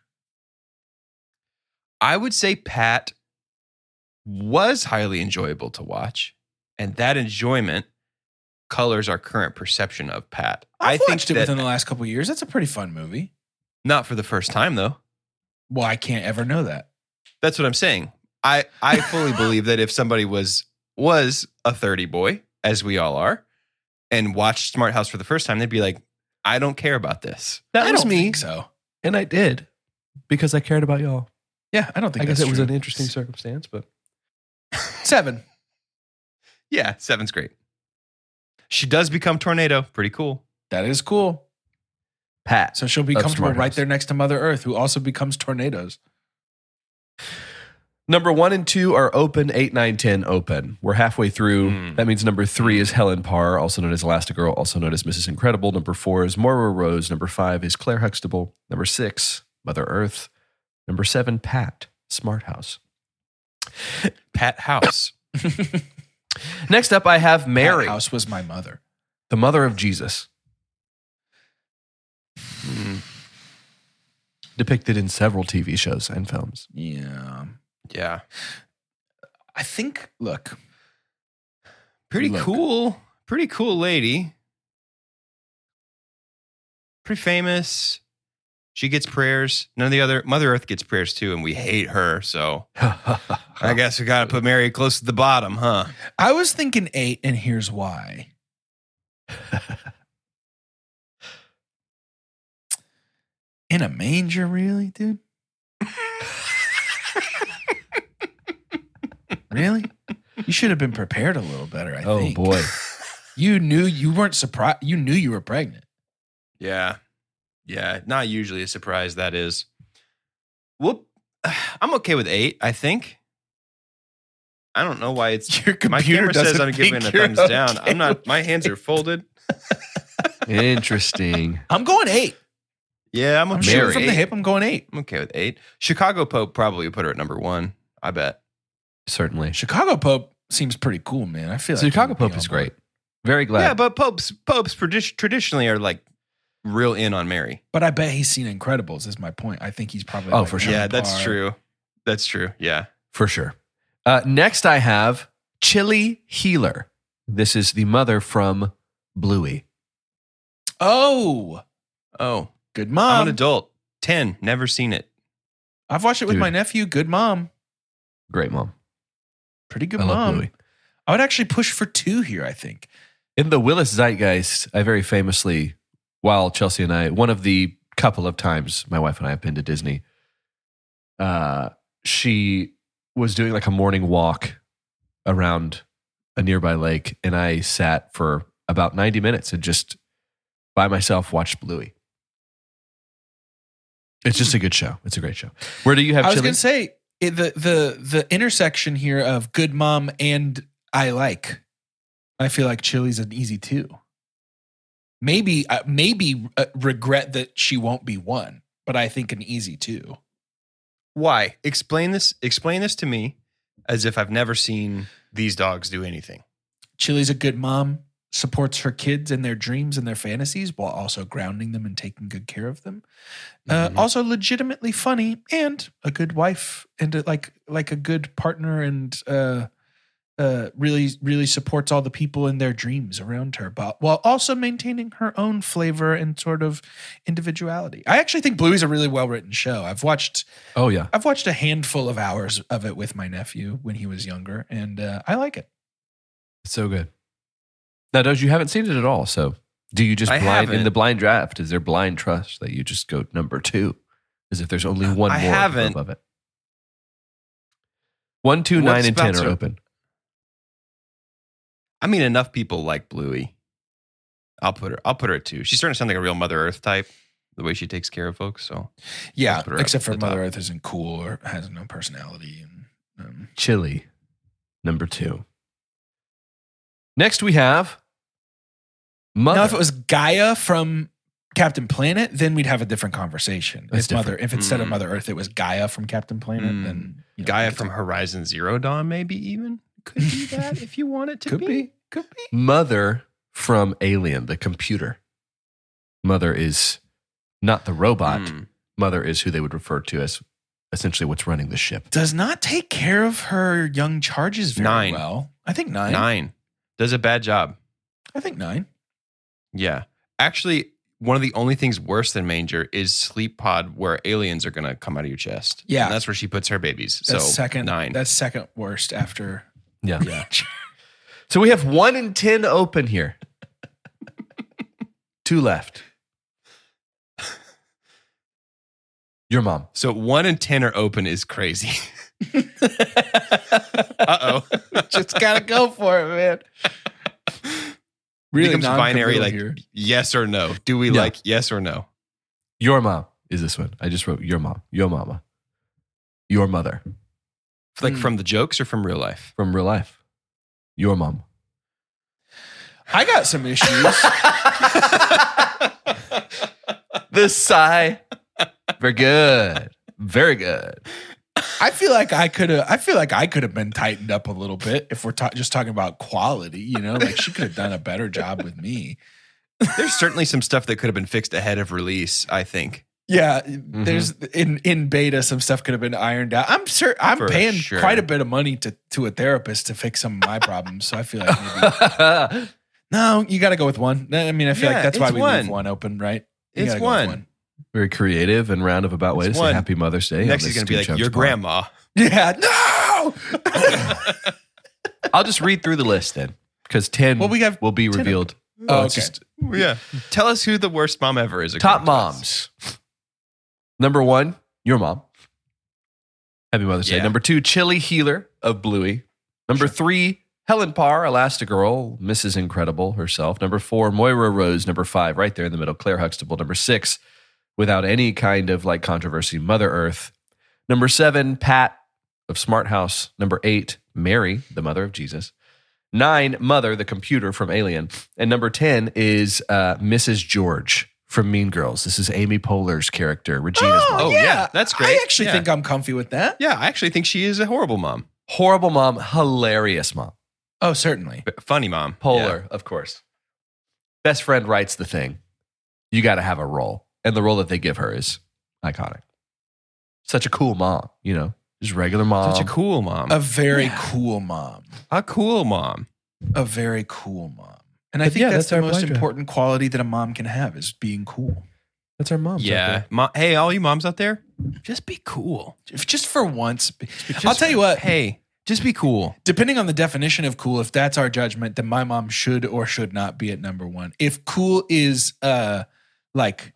[SPEAKER 2] I would say Pat was highly enjoyable to watch. And that enjoyment colors our current perception of Pat.
[SPEAKER 1] I've
[SPEAKER 2] I think
[SPEAKER 1] watched it
[SPEAKER 2] that
[SPEAKER 1] within the last couple of years. That's a pretty fun movie.
[SPEAKER 2] not for the first time, though.
[SPEAKER 1] Well, I can't ever know that.
[SPEAKER 2] That's what I'm saying. I, I fully believe that if somebody was was a thirty boy, as we all are, and watched Smart House for the first time, they'd be like, I don't care about this.
[SPEAKER 3] That
[SPEAKER 1] I
[SPEAKER 3] was
[SPEAKER 1] don't
[SPEAKER 3] me,
[SPEAKER 1] think so.
[SPEAKER 3] and I did because I cared about y'all.
[SPEAKER 1] Yeah, I don't think
[SPEAKER 3] I guess
[SPEAKER 1] that's
[SPEAKER 3] it was
[SPEAKER 1] true.
[SPEAKER 3] an interesting circumstance, but
[SPEAKER 1] Seven.
[SPEAKER 2] Yeah, seven's great. She does become Tornado. Pretty cool.
[SPEAKER 1] That is cool.
[SPEAKER 3] Pat.
[SPEAKER 1] So she'll be
[SPEAKER 3] Of
[SPEAKER 1] comfortable
[SPEAKER 3] Smart
[SPEAKER 1] right
[SPEAKER 3] House.
[SPEAKER 1] there next to Mother Earth, who also becomes tornadoes.
[SPEAKER 3] Number one and two are open, eight, nine, ten open. We're halfway through.
[SPEAKER 2] Mm.
[SPEAKER 3] That means number three is Helen Parr, also known as Elastigirl, also known as Missus Incredible. Number four is Moira Rose. Number five is Claire Huxtable. Number six, Mother Earth. Number seven, Pat, Smart House.
[SPEAKER 2] Pat House.
[SPEAKER 3] Next up, I have Mary,
[SPEAKER 1] That house was my mother.
[SPEAKER 3] the mother of Jesus,
[SPEAKER 2] Mm,
[SPEAKER 3] depicted in several T V shows and films.
[SPEAKER 1] Yeah.
[SPEAKER 2] yeah.
[SPEAKER 1] I think, look,
[SPEAKER 2] Pretty
[SPEAKER 1] Look.
[SPEAKER 2] cool. Pretty cool lady. Pretty famous. She gets prayers. None of the other Mother Earth gets prayers too, and we hate her. So I guess we got to put Mary close to the bottom, huh?
[SPEAKER 1] I was thinking eight, and here's why. In a manger, really, dude? Really? You should have been prepared a little better, I
[SPEAKER 3] Oh
[SPEAKER 1] think.
[SPEAKER 3] boy.
[SPEAKER 1] You knew you weren't surprised. You knew you were pregnant.
[SPEAKER 2] Yeah. Yeah. Not usually a surprise, that is. Well, I'm okay with eight, I think. I don't know why it's.
[SPEAKER 1] Your
[SPEAKER 2] My
[SPEAKER 1] computer
[SPEAKER 2] camera says
[SPEAKER 1] doesn't
[SPEAKER 2] I'm giving a
[SPEAKER 1] think you're
[SPEAKER 2] thumbs down.
[SPEAKER 1] okay
[SPEAKER 2] I'm not.
[SPEAKER 1] with
[SPEAKER 2] My hands are folded.
[SPEAKER 3] Interesting.
[SPEAKER 1] I'm going eight.
[SPEAKER 2] Yeah, I'm
[SPEAKER 1] I'm
[SPEAKER 2] okay
[SPEAKER 1] shooting
[SPEAKER 2] with
[SPEAKER 1] from the
[SPEAKER 2] eight.
[SPEAKER 1] hip. I'm going eight.
[SPEAKER 2] I'm okay with eight. Chicago Pope probably would put her at number one. I bet.
[SPEAKER 3] Certainly.
[SPEAKER 1] Chicago Pope seems pretty cool, man. I feel like
[SPEAKER 3] Chicago
[SPEAKER 1] he would be
[SPEAKER 3] Pope
[SPEAKER 1] on
[SPEAKER 3] is
[SPEAKER 1] board.
[SPEAKER 3] great. Very glad.
[SPEAKER 2] Yeah, but popes popes tradi- traditionally are like real in on Mary.
[SPEAKER 1] But I bet he's seen Incredibles. Is my point. I think he's probably.
[SPEAKER 3] Oh,
[SPEAKER 1] like
[SPEAKER 3] for sure.
[SPEAKER 1] on
[SPEAKER 2] Yeah, that's
[SPEAKER 1] par.
[SPEAKER 2] true. That's true. Yeah.
[SPEAKER 3] For sure. Uh, next, I have Chili Healer. This is the mother from Bluey.
[SPEAKER 1] Oh,
[SPEAKER 2] Oh,
[SPEAKER 1] good
[SPEAKER 2] I'm
[SPEAKER 1] mom.
[SPEAKER 2] an adult. ten. Never seen it.
[SPEAKER 1] I've watched it with
[SPEAKER 3] Dude.
[SPEAKER 1] my nephew. Good mom.
[SPEAKER 3] Great mom.
[SPEAKER 1] Pretty good
[SPEAKER 3] I love
[SPEAKER 1] mom.
[SPEAKER 3] Bluey.
[SPEAKER 1] I would actually push for two here, I think.
[SPEAKER 3] In the Willis Zeitgeist, I very famously, while Chelsea and I, one of the couple of times my wife and I have been to Disney, uh, she was doing like a morning walk around a nearby lake, and I sat for about ninety minutes and just by myself watched Bluey. It's just a good show. It's a great show. Where do you have
[SPEAKER 1] I was
[SPEAKER 3] Chili?
[SPEAKER 1] going to say it, the the the intersection here of good mom and I like. I feel like Chili's an easy two. Maybe uh, maybe uh, regret that she won't be one, but I think an easy two.
[SPEAKER 2] Why? Explain this. Explain this to me, as if I've never seen these dogs do anything.
[SPEAKER 1] Chili's a good mom, supports her kids and their dreams and their fantasies while also grounding them and taking good care of them. Uh,
[SPEAKER 2] Mhm.
[SPEAKER 1] also legitimately funny and a good wife and a, like like a good partner and uh, uh, really really supports all the people in their dreams around her, but while also maintaining her own flavor and sort of individuality. I actually think Bluey's a really well written show. I've watched
[SPEAKER 3] Oh, yeah.
[SPEAKER 1] I've watched a handful of hours of it with my nephew when he was younger, and uh, I like it.
[SPEAKER 3] It's so good. Now, Doge, you haven't seen it at all. So do you just
[SPEAKER 2] I
[SPEAKER 3] blind in
[SPEAKER 2] haven't.
[SPEAKER 3] the blind draft? Is there blind trust that you just go number two? As if there's only one
[SPEAKER 2] I
[SPEAKER 3] more
[SPEAKER 2] haven't.
[SPEAKER 3] above it. One, two,
[SPEAKER 2] What
[SPEAKER 3] nine, and ten
[SPEAKER 2] spots
[SPEAKER 3] are
[SPEAKER 2] are-
[SPEAKER 3] open.
[SPEAKER 2] I mean, enough people like Bluey. I'll put her. I'll put her at two. She's starting to sound like a real Mother Earth type, the way she takes care of folks. So
[SPEAKER 1] Yeah,
[SPEAKER 2] Let's put her up
[SPEAKER 1] except
[SPEAKER 2] at
[SPEAKER 1] for
[SPEAKER 2] the
[SPEAKER 1] Mother
[SPEAKER 2] top.
[SPEAKER 1] Earth isn't cool or has no personality. And um,
[SPEAKER 3] Chili, number two. Next we have Mother.
[SPEAKER 1] Now, if it was Gaia from Captain Planet, then we'd have a different conversation.
[SPEAKER 3] That's
[SPEAKER 1] if Mother,
[SPEAKER 3] different.
[SPEAKER 1] if instead of
[SPEAKER 2] Mm.
[SPEAKER 1] Mother Earth, it was Gaia from Captain Planet,
[SPEAKER 2] Mm.
[SPEAKER 1] then you know,
[SPEAKER 2] Gaia
[SPEAKER 1] we could
[SPEAKER 2] from
[SPEAKER 1] talk-
[SPEAKER 2] Horizon Zero Dawn, maybe even could be that if you want it to
[SPEAKER 1] could
[SPEAKER 2] be.
[SPEAKER 1] be, could be.
[SPEAKER 3] Mother from Alien, the computer. Mother is not the robot.
[SPEAKER 2] Mm.
[SPEAKER 3] Mother is who they would refer to as essentially what's running the ship.
[SPEAKER 1] Does not take care of her young charges very
[SPEAKER 2] Nine.
[SPEAKER 1] well. I think nine.
[SPEAKER 2] Nine does a bad job.
[SPEAKER 1] I think nine.
[SPEAKER 2] Yeah, actually, one of the only things worse than Manger is Sleep Pod, where aliens are going to come out of your chest.
[SPEAKER 1] Yeah.
[SPEAKER 2] and that's where she puts her babies.
[SPEAKER 1] That's
[SPEAKER 2] so
[SPEAKER 1] second.
[SPEAKER 2] nine.
[SPEAKER 1] That's second worst after.
[SPEAKER 3] Yeah.
[SPEAKER 1] Yeah.
[SPEAKER 3] So we have one in ten open here. Two left. Your mom.
[SPEAKER 2] So one and ten are open is crazy. Uh oh.
[SPEAKER 1] Just gotta go for it, man. Really
[SPEAKER 2] Becomes binary,
[SPEAKER 1] non-committal
[SPEAKER 2] like
[SPEAKER 1] here.
[SPEAKER 2] yes or no. Do we
[SPEAKER 3] Yeah.
[SPEAKER 2] like yes or no?
[SPEAKER 3] Your mom is this one. I just wrote your mom. Your mama. Your mother.
[SPEAKER 2] Like
[SPEAKER 1] Mm.
[SPEAKER 2] from the jokes or from real life?
[SPEAKER 3] From real life. Your mom.
[SPEAKER 1] I got some issues.
[SPEAKER 3] The sigh. Very good. Very good.
[SPEAKER 1] I feel like I could have. I feel like I could have been tightened up a little bit if we're ta- just talking about quality. You know, like she could have done a better job with me.
[SPEAKER 2] There's certainly some stuff that could have been fixed ahead of release, I think.
[SPEAKER 1] Yeah, there's in in beta some stuff could have been ironed out. I'm sure I'm
[SPEAKER 2] For
[SPEAKER 1] paying
[SPEAKER 2] sure.
[SPEAKER 1] quite a bit of money to to a therapist to fix some of my problems. So I feel like maybe no, you got to go with one. I mean, I feel
[SPEAKER 2] Yeah,
[SPEAKER 1] like that's why
[SPEAKER 2] it's
[SPEAKER 1] we
[SPEAKER 2] one.
[SPEAKER 1] leave one open, right? You
[SPEAKER 2] It's
[SPEAKER 1] gotta go with
[SPEAKER 2] one.
[SPEAKER 3] Very creative and roundabout way to
[SPEAKER 2] It's
[SPEAKER 3] say
[SPEAKER 2] one.
[SPEAKER 3] Happy Mother's Day.
[SPEAKER 2] Next
[SPEAKER 3] on
[SPEAKER 2] is
[SPEAKER 3] this
[SPEAKER 2] going to be
[SPEAKER 3] Two
[SPEAKER 2] like
[SPEAKER 3] Chumps
[SPEAKER 2] your
[SPEAKER 3] pod.
[SPEAKER 2] grandma.
[SPEAKER 1] Yeah, no.
[SPEAKER 3] I'll just read through the list then, because ten
[SPEAKER 1] Well, we have
[SPEAKER 3] will be
[SPEAKER 1] ten of
[SPEAKER 3] revealed.
[SPEAKER 1] Oh,
[SPEAKER 3] it's
[SPEAKER 1] okay.
[SPEAKER 3] just
[SPEAKER 2] Yeah. Tell us who the worst mom ever is.
[SPEAKER 3] top
[SPEAKER 2] according to us.
[SPEAKER 3] moms. Number one, your mom. Happy Mother's Day.
[SPEAKER 2] Yeah.
[SPEAKER 3] Number two, Chili Healer of Bluey. Number three, Helen Parr, Elastigirl, Missus Incredible herself. Number four, Moira Rose. Number five, right there in the middle, Claire Huxtable. Number six, without any kind of like controversy, Mother Earth. Number seven, Pat of Smart House. Number eight, Mary, the mother of Jesus. Nine, Mother, the computer from Alien. And number ten is uh, Missus George from Mean Girls. This is Amy Poehler's character, Regina's mom.
[SPEAKER 2] Oh, yeah, that's great.
[SPEAKER 1] I actually
[SPEAKER 2] Yeah.
[SPEAKER 1] think I'm comfy with that.
[SPEAKER 2] Yeah, I actually think she is a horrible mom.
[SPEAKER 3] Horrible mom, hilarious mom.
[SPEAKER 1] Oh, certainly.
[SPEAKER 2] But funny mom.
[SPEAKER 3] Poehler, of course. Best friend writes the thing. You got to have a role. And the role that they give her is iconic. Such a cool mom, you know, just regular
[SPEAKER 2] Yeah.
[SPEAKER 3] mom.
[SPEAKER 2] Such a cool mom.
[SPEAKER 1] A very
[SPEAKER 3] Yeah.
[SPEAKER 1] cool mom.
[SPEAKER 2] A cool mom.
[SPEAKER 1] A very cool mom. And I
[SPEAKER 3] But
[SPEAKER 1] think
[SPEAKER 3] yeah,
[SPEAKER 1] that's,
[SPEAKER 3] that's
[SPEAKER 1] the
[SPEAKER 3] our
[SPEAKER 1] most
[SPEAKER 3] blind draft.
[SPEAKER 1] important quality that a mom can have is being cool.
[SPEAKER 3] That's our mom.
[SPEAKER 2] Yeah. Mo- hey, all you moms out there, just be cool.
[SPEAKER 1] If just for once.
[SPEAKER 2] Just-
[SPEAKER 1] I'll tell you what,
[SPEAKER 2] Hey, just be cool.
[SPEAKER 1] depending on the definition of cool, if that's our judgment, then my mom should or should not be at number one. If cool is uh like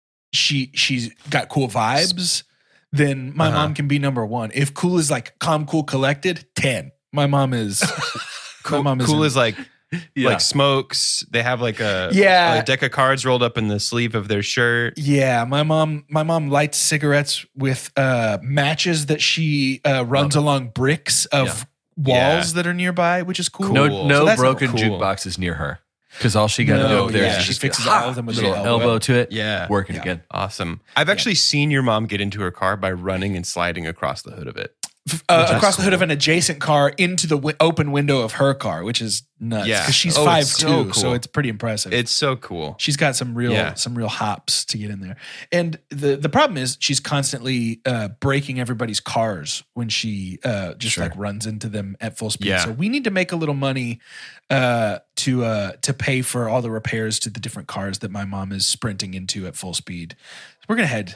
[SPEAKER 1] she she's got cool vibes, then my
[SPEAKER 2] Uh-huh.
[SPEAKER 1] mom can be number one. If cool is like calm, cool, collected, ten. My mom is
[SPEAKER 2] Cool,
[SPEAKER 1] my mom is
[SPEAKER 2] cool
[SPEAKER 1] in-
[SPEAKER 2] is like
[SPEAKER 3] Yeah.
[SPEAKER 2] like smokes. They have like a,
[SPEAKER 1] Yeah.
[SPEAKER 2] a deck of cards rolled up in the sleeve of their shirt.
[SPEAKER 1] Yeah, my mom my mom lights cigarettes with uh matches that she uh runs along bricks of
[SPEAKER 3] Yeah.
[SPEAKER 1] walls
[SPEAKER 2] Yeah.
[SPEAKER 1] that are nearby, which is cool.
[SPEAKER 3] No,
[SPEAKER 2] Cool.
[SPEAKER 3] no
[SPEAKER 1] So that's
[SPEAKER 3] broken
[SPEAKER 2] cool.
[SPEAKER 3] jukeboxes near her. Because all she got to do
[SPEAKER 1] No,
[SPEAKER 3] up there is
[SPEAKER 1] yeah,
[SPEAKER 3] just
[SPEAKER 1] she fixes
[SPEAKER 3] ha,
[SPEAKER 1] all of them with
[SPEAKER 3] little
[SPEAKER 1] the
[SPEAKER 3] elbow.
[SPEAKER 1] elbow.
[SPEAKER 3] to it.
[SPEAKER 2] Yeah.
[SPEAKER 3] Working
[SPEAKER 1] Yeah.
[SPEAKER 3] again.
[SPEAKER 2] Awesome. I've actually seen your mom get into her car by running and sliding across the hood of it.
[SPEAKER 1] Uh,
[SPEAKER 3] Which is
[SPEAKER 1] across the hood
[SPEAKER 3] cool.
[SPEAKER 1] of an adjacent car into the wi- open window of her car, which is nuts.
[SPEAKER 2] Yeah.
[SPEAKER 1] because she's
[SPEAKER 2] Oh,
[SPEAKER 1] five
[SPEAKER 2] it's
[SPEAKER 1] two,
[SPEAKER 2] so
[SPEAKER 1] so,
[SPEAKER 2] cool.
[SPEAKER 1] it's pretty impressive.
[SPEAKER 2] It's so cool.
[SPEAKER 1] She's got some real
[SPEAKER 2] Yeah.
[SPEAKER 1] some real hops to get in there, and the the problem is she's constantly uh, breaking everybody's cars when she uh, just
[SPEAKER 3] Sure.
[SPEAKER 1] like runs into them at full speed.
[SPEAKER 2] Yeah.
[SPEAKER 1] So we need to make a little money uh, to uh, to pay for all the repairs to the different cars that my mom is sprinting into at full speed. So we're gonna head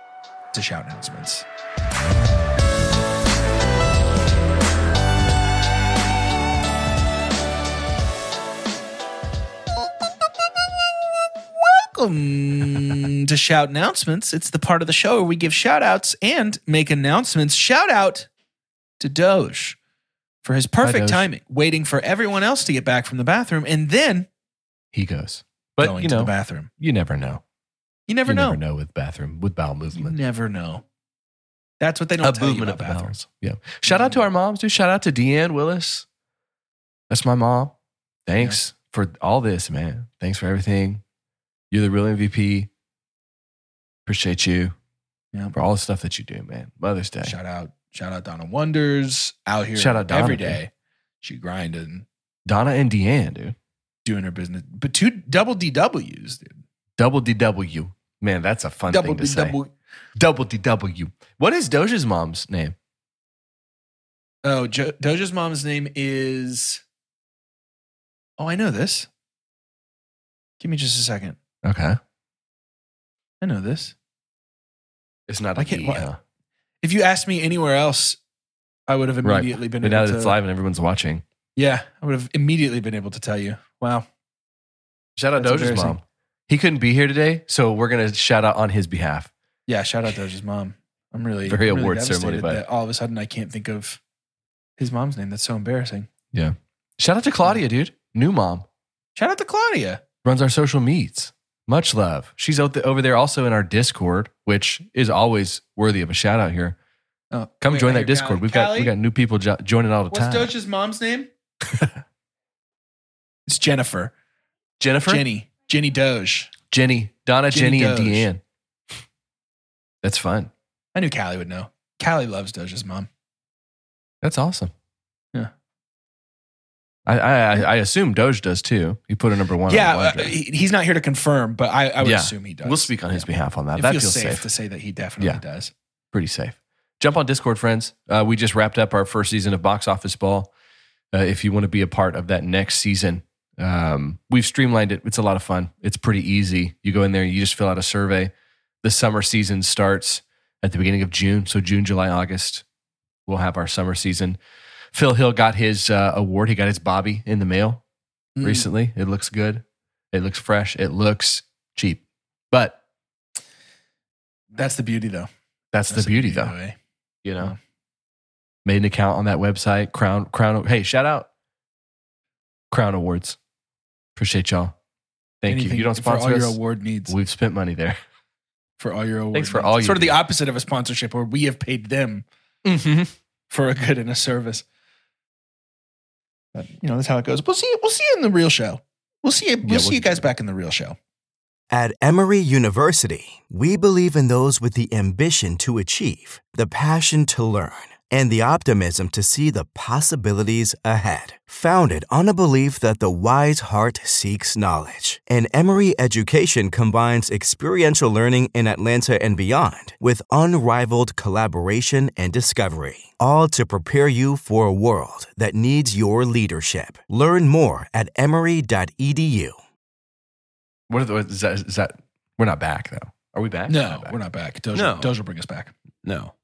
[SPEAKER 1] to shout announcements. Welcome to Shout Announcements. It's the part of the show where we give shout outs and make announcements. Shout out to Doge. for his perfect
[SPEAKER 3] Doge.
[SPEAKER 1] timing, waiting for everyone else to get back from the bathroom and then
[SPEAKER 3] He goes. But,
[SPEAKER 1] going
[SPEAKER 3] you
[SPEAKER 1] to
[SPEAKER 3] know,
[SPEAKER 1] the bathroom.
[SPEAKER 3] you never know.
[SPEAKER 1] You never
[SPEAKER 3] you
[SPEAKER 1] know.
[SPEAKER 3] never know with bathroom, with bowel
[SPEAKER 1] You
[SPEAKER 3] movement.
[SPEAKER 1] never know. That's what they don't
[SPEAKER 3] A
[SPEAKER 1] tell you
[SPEAKER 3] movement
[SPEAKER 1] about
[SPEAKER 3] of the
[SPEAKER 1] bathrooms.
[SPEAKER 3] bowels. Yeah. Shout out to our moms, dude. Shout out to Deanne Willis. That's my mom. Thanks for all this, man. Thanks for everything. You're the real M V P. Appreciate you
[SPEAKER 1] Yeah.
[SPEAKER 3] for all the stuff that you do, man. Mother's Day.
[SPEAKER 1] Shout out, shout out Donna Wonders out here
[SPEAKER 3] Shout out Donna,
[SPEAKER 1] every
[SPEAKER 3] dude.
[SPEAKER 1] day. She grinding,
[SPEAKER 3] Donna and Deanne, dude.
[SPEAKER 1] doing her business. But two double D Ws, dude.
[SPEAKER 3] Double D W. Man, that's a fun
[SPEAKER 1] Double
[SPEAKER 3] thing to
[SPEAKER 1] D
[SPEAKER 3] say.
[SPEAKER 1] W.
[SPEAKER 3] Double D W. What is Doja's mom's name?
[SPEAKER 1] Oh, jo- Doja's mom's name is. Oh, I know this. Give me just a second.
[SPEAKER 3] Okay.
[SPEAKER 1] I know this.
[SPEAKER 3] It's not
[SPEAKER 1] I
[SPEAKER 3] a
[SPEAKER 1] can't-
[SPEAKER 3] E,
[SPEAKER 1] what?
[SPEAKER 3] huh?
[SPEAKER 1] If you asked me anywhere else, I would have
[SPEAKER 3] Right.
[SPEAKER 1] immediately been
[SPEAKER 3] But
[SPEAKER 1] able
[SPEAKER 3] now
[SPEAKER 1] to.
[SPEAKER 3] that it's live and everyone's watching.
[SPEAKER 1] Yeah, I would have immediately been able to tell you. Wow.
[SPEAKER 3] Shout out
[SPEAKER 1] That's
[SPEAKER 3] Doja's
[SPEAKER 1] embarrassing.
[SPEAKER 3] mom. He couldn't be here today, so we're going to shout out on his behalf.
[SPEAKER 1] Yeah, shout out Doja's mom. I'm really
[SPEAKER 3] Very
[SPEAKER 1] I'm really
[SPEAKER 3] award ceremony
[SPEAKER 1] devastated
[SPEAKER 3] vibe.
[SPEAKER 1] that all of a sudden I can't think of his mom's name. That's so embarrassing.
[SPEAKER 3] Yeah. Shout out to Claudia, dude. New mom.
[SPEAKER 1] Shout out to Claudia.
[SPEAKER 3] Runs our social meets. Much love. She's out the, over there also in our Discord, which is always worthy of a shout out here.
[SPEAKER 1] Oh,
[SPEAKER 3] Come
[SPEAKER 1] wait,
[SPEAKER 3] join
[SPEAKER 1] right
[SPEAKER 3] that
[SPEAKER 1] here,
[SPEAKER 3] Discord.
[SPEAKER 1] Callie.
[SPEAKER 3] We've got
[SPEAKER 1] Callie?
[SPEAKER 3] we got new people jo- joining all the
[SPEAKER 1] What's
[SPEAKER 3] time.
[SPEAKER 1] Doja's mom's name? It's Jennifer.
[SPEAKER 3] Jennifer,
[SPEAKER 1] Jenny. Jenny Doge.
[SPEAKER 3] Jenny, Donna,
[SPEAKER 1] Jenny
[SPEAKER 3] Jenny, and
[SPEAKER 1] Doge.
[SPEAKER 3] Deanne. That's fun.
[SPEAKER 1] I knew Callie would know. Callie loves Doja's mom.
[SPEAKER 3] That's awesome.
[SPEAKER 1] Yeah.
[SPEAKER 3] I I, I assume Doge does too. He put a number one.
[SPEAKER 1] yeah,
[SPEAKER 3] on the
[SPEAKER 1] uh,
[SPEAKER 3] blind draft.
[SPEAKER 1] he, he's not here to confirm, but I, I would
[SPEAKER 3] Yeah.
[SPEAKER 1] assume he does.
[SPEAKER 3] We'll speak on his
[SPEAKER 1] Yeah.
[SPEAKER 3] behalf on that.
[SPEAKER 1] It
[SPEAKER 3] that
[SPEAKER 1] feels,
[SPEAKER 3] feels
[SPEAKER 1] safe,
[SPEAKER 3] safe.
[SPEAKER 1] to say that he definitely
[SPEAKER 3] Yeah.
[SPEAKER 1] does.
[SPEAKER 3] Pretty safe. Jump on Discord, friends. Uh, we just wrapped up our first season of Box Office Ball. Uh, if you want to be a part of that next season, um, we've streamlined it. It's a lot of fun. It's pretty easy. You go in there, you just fill out a survey. The summer season starts at the beginning of June. So June, July, August, we'll have our summer season. Phil Hill got his uh, award. He got his Bobby in the mail
[SPEAKER 1] Mm.
[SPEAKER 3] recently. It looks good. It looks fresh. It looks cheap. But
[SPEAKER 1] That's the beauty, though.
[SPEAKER 3] that's,
[SPEAKER 1] That's
[SPEAKER 3] the beauty,
[SPEAKER 1] of
[SPEAKER 3] though.
[SPEAKER 1] it, eh?
[SPEAKER 3] You know,
[SPEAKER 1] Yeah.
[SPEAKER 3] made an account on that website. Crown, Crown. Hey, shout out Crown Awards. Appreciate y'all. Thank you.
[SPEAKER 1] Anything
[SPEAKER 3] You don't
[SPEAKER 1] for
[SPEAKER 3] sponsor
[SPEAKER 1] all your
[SPEAKER 3] us.
[SPEAKER 1] award needs.
[SPEAKER 3] We've spent money there.
[SPEAKER 1] For all your award
[SPEAKER 3] Thanks for
[SPEAKER 1] needs.
[SPEAKER 3] all you
[SPEAKER 1] Sort of the
[SPEAKER 3] do.
[SPEAKER 1] opposite of a sponsorship, where we have paid them
[SPEAKER 3] Mm-hmm.
[SPEAKER 1] for a good and a service. But you know, that's how it goes. We'll see. We'll see you in the real show. We'll see you. We'll
[SPEAKER 3] Yeah,
[SPEAKER 1] see
[SPEAKER 3] we'll-
[SPEAKER 1] you guys back in the real show.
[SPEAKER 4] At Emory University, we believe in those with the ambition to achieve, the passion to learn, and the optimism to see the possibilities ahead. Founded on a belief that the wise heart seeks knowledge, and Emory education combines experiential learning in Atlanta and beyond with unrivaled collaboration and discovery, all to prepare you for a world that needs your leadership. Learn more at emory dot e d u.
[SPEAKER 3] What are the, is that? Is that? We're not back though. Are we back?
[SPEAKER 1] No,
[SPEAKER 3] back.
[SPEAKER 1] we're not back. Doge,
[SPEAKER 2] No.
[SPEAKER 1] Doge will bring us back.
[SPEAKER 2] No.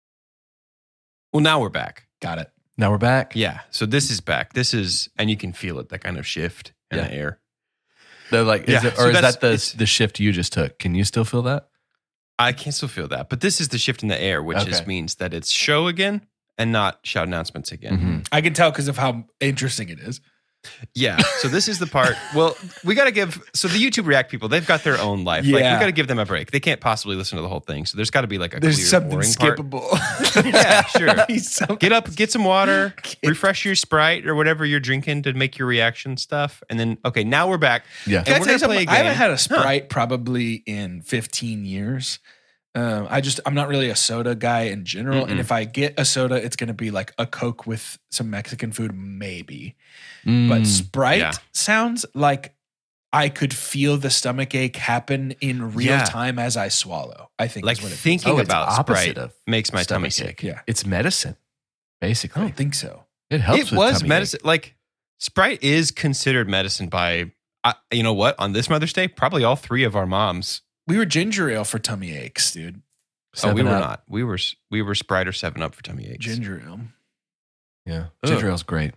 [SPEAKER 2] Well, now we're back.
[SPEAKER 1] Got it.
[SPEAKER 3] Now we're back.
[SPEAKER 2] Yeah. So this is back. This is, and you can feel it, that kind of shift in
[SPEAKER 3] Yeah.
[SPEAKER 2] the air.
[SPEAKER 3] They're like, is
[SPEAKER 2] Yeah,
[SPEAKER 3] it,
[SPEAKER 2] so
[SPEAKER 3] or is
[SPEAKER 2] that's-
[SPEAKER 3] that the
[SPEAKER 2] it's-
[SPEAKER 3] the shift you just took? Can you still feel that?
[SPEAKER 2] I can still feel that. But this is the shift in the air, which is,
[SPEAKER 3] Okay.
[SPEAKER 2] means that it's show again and not shout announcements again.
[SPEAKER 3] Mhm.
[SPEAKER 1] I can tell because of how interesting it is.
[SPEAKER 2] Yeah. So this is the part. Well, we got to give. So the YouTube React people, they've got their own life. Like we
[SPEAKER 1] Yeah.
[SPEAKER 2] got to give them a break. They can't possibly listen to the whole thing. So there's got to be like a
[SPEAKER 1] There's
[SPEAKER 2] clear,
[SPEAKER 1] something
[SPEAKER 2] boring part.
[SPEAKER 1] skippable.
[SPEAKER 2] Yeah, sure.
[SPEAKER 1] He's so
[SPEAKER 2] Get up, get some water,
[SPEAKER 1] Get-
[SPEAKER 2] refresh your Sprite or whatever you're drinking to make your reaction stuff, and then okay, now we're back.
[SPEAKER 3] Yeah.
[SPEAKER 1] Can I
[SPEAKER 2] we're
[SPEAKER 1] tell you
[SPEAKER 2] gonna play
[SPEAKER 1] something?
[SPEAKER 2] a
[SPEAKER 1] I haven't
[SPEAKER 2] game.
[SPEAKER 1] had a Sprite probably in fifteen years. Um, I just I'm not really a soda guy in general, and
[SPEAKER 2] Mm-mm.
[SPEAKER 1] if I get a soda, it's going to be like a Coke with some Mexican food, maybe.
[SPEAKER 3] Mm.
[SPEAKER 1] But Sprite
[SPEAKER 2] yeah.
[SPEAKER 1] sounds like I could feel the stomach ache happen in real
[SPEAKER 2] Yeah.
[SPEAKER 1] time as I swallow. I think
[SPEAKER 2] Like
[SPEAKER 1] is what it
[SPEAKER 2] thinking
[SPEAKER 3] Oh, it's
[SPEAKER 2] about
[SPEAKER 3] opposite
[SPEAKER 2] Sprite
[SPEAKER 3] of
[SPEAKER 2] makes my tummy
[SPEAKER 3] stomach
[SPEAKER 2] sick.
[SPEAKER 1] feels. Yeah,
[SPEAKER 3] it's medicine,
[SPEAKER 1] I
[SPEAKER 3] basically.
[SPEAKER 1] don't think so.
[SPEAKER 3] It helps.
[SPEAKER 2] It
[SPEAKER 3] with
[SPEAKER 2] was
[SPEAKER 3] tummy
[SPEAKER 2] medicine. Like Sprite is considered medicine by, uh, you know what? On this Mother's Day, probably all three of our moms.
[SPEAKER 1] We were ginger ale for tummy aches, dude.
[SPEAKER 3] ache.
[SPEAKER 2] Oh, we
[SPEAKER 3] Seven
[SPEAKER 2] were
[SPEAKER 3] Up.
[SPEAKER 2] not. We were we were Sprite or Seven Up for tummy aches.
[SPEAKER 1] Ginger ale.
[SPEAKER 3] Yeah,
[SPEAKER 2] Ugh.
[SPEAKER 3] ginger ale's great.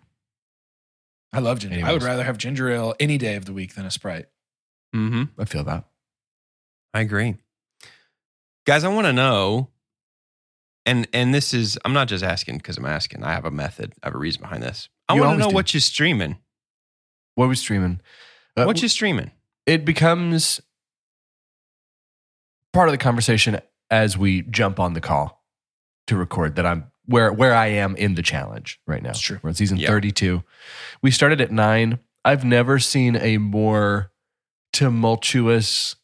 [SPEAKER 1] I love ginger. I would
[SPEAKER 3] Anyways.
[SPEAKER 1] rather have ginger ale any day of the week than a Sprite.
[SPEAKER 2] Mm-hmm.
[SPEAKER 3] I feel that.
[SPEAKER 2] I agree, guys. I want to know and and this is, I'm not just asking because I'm asking. I have a method. I have a reason behind this. I
[SPEAKER 3] You
[SPEAKER 2] want to
[SPEAKER 3] always
[SPEAKER 2] know
[SPEAKER 3] do.
[SPEAKER 2] what you're streaming.
[SPEAKER 3] What are we streaming? Uh,
[SPEAKER 2] What you streaming?
[SPEAKER 3] it becomes part of the conversation as we jump on the call to record that I'm where where I am in the challenge right now.
[SPEAKER 1] That's true.
[SPEAKER 3] We're in season
[SPEAKER 2] Yeah.
[SPEAKER 3] thirty-two. We started at nine. I've never seen a more tumultuous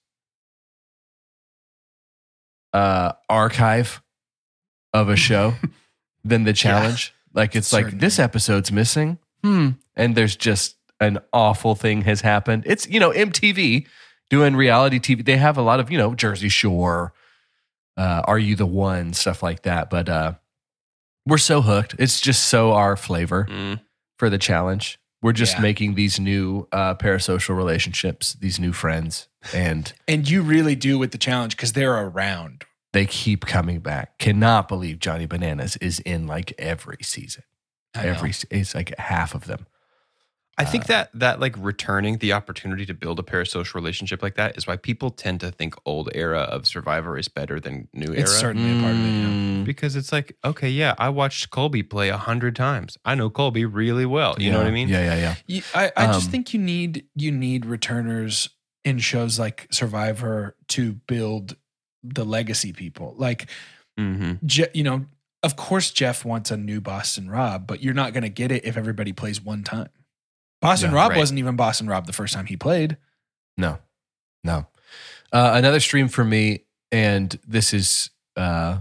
[SPEAKER 3] uh, archive of a show than the challenge. Like it's like
[SPEAKER 1] Certainly.
[SPEAKER 3] this episode's missing. Hmm. And there's just an awful thing has happened. It's, you know, M T V doing reality T V. They have a lot of, you know, Jersey Shore, uh, Are You the One, stuff like that. But uh, we're so hooked. It's just so our flavor
[SPEAKER 2] Mm.
[SPEAKER 3] for the challenge. We're just
[SPEAKER 1] Yeah.
[SPEAKER 3] making these new uh, parasocial relationships, these new friends, and
[SPEAKER 1] And you really do with the challenge because they're around.
[SPEAKER 3] they keep coming back. Cannot believe Johnny Bananas is in like every season.
[SPEAKER 1] I know.
[SPEAKER 3] Every it's like half of them.
[SPEAKER 2] I think that that like returning the opportunity to build a parasocial relationship like that is why people tend to think old era of Survivor is better than new
[SPEAKER 1] It's
[SPEAKER 2] era.
[SPEAKER 1] certainly a part of it. Yeah.
[SPEAKER 3] Mm,
[SPEAKER 2] Because it's like, okay, yeah, I watched Colby play a hundred times. I know Colby really well. You know
[SPEAKER 3] yeah,
[SPEAKER 2] what I mean?
[SPEAKER 3] Yeah, yeah, yeah.
[SPEAKER 1] You- I, I just
[SPEAKER 3] Um,
[SPEAKER 1] think you need you need returners in shows like Survivor to build the legacy people. Like,
[SPEAKER 2] Mm-hmm.
[SPEAKER 1] Je- you know, of course Jeff wants a new Boston Rob, but you're not going to get it if everybody plays one time. Boston
[SPEAKER 3] Yeah,
[SPEAKER 1] Rob
[SPEAKER 2] right.
[SPEAKER 1] wasn't even Boston Rob the first time he played.
[SPEAKER 3] No, no. Uh, another stream for me, and this is uh,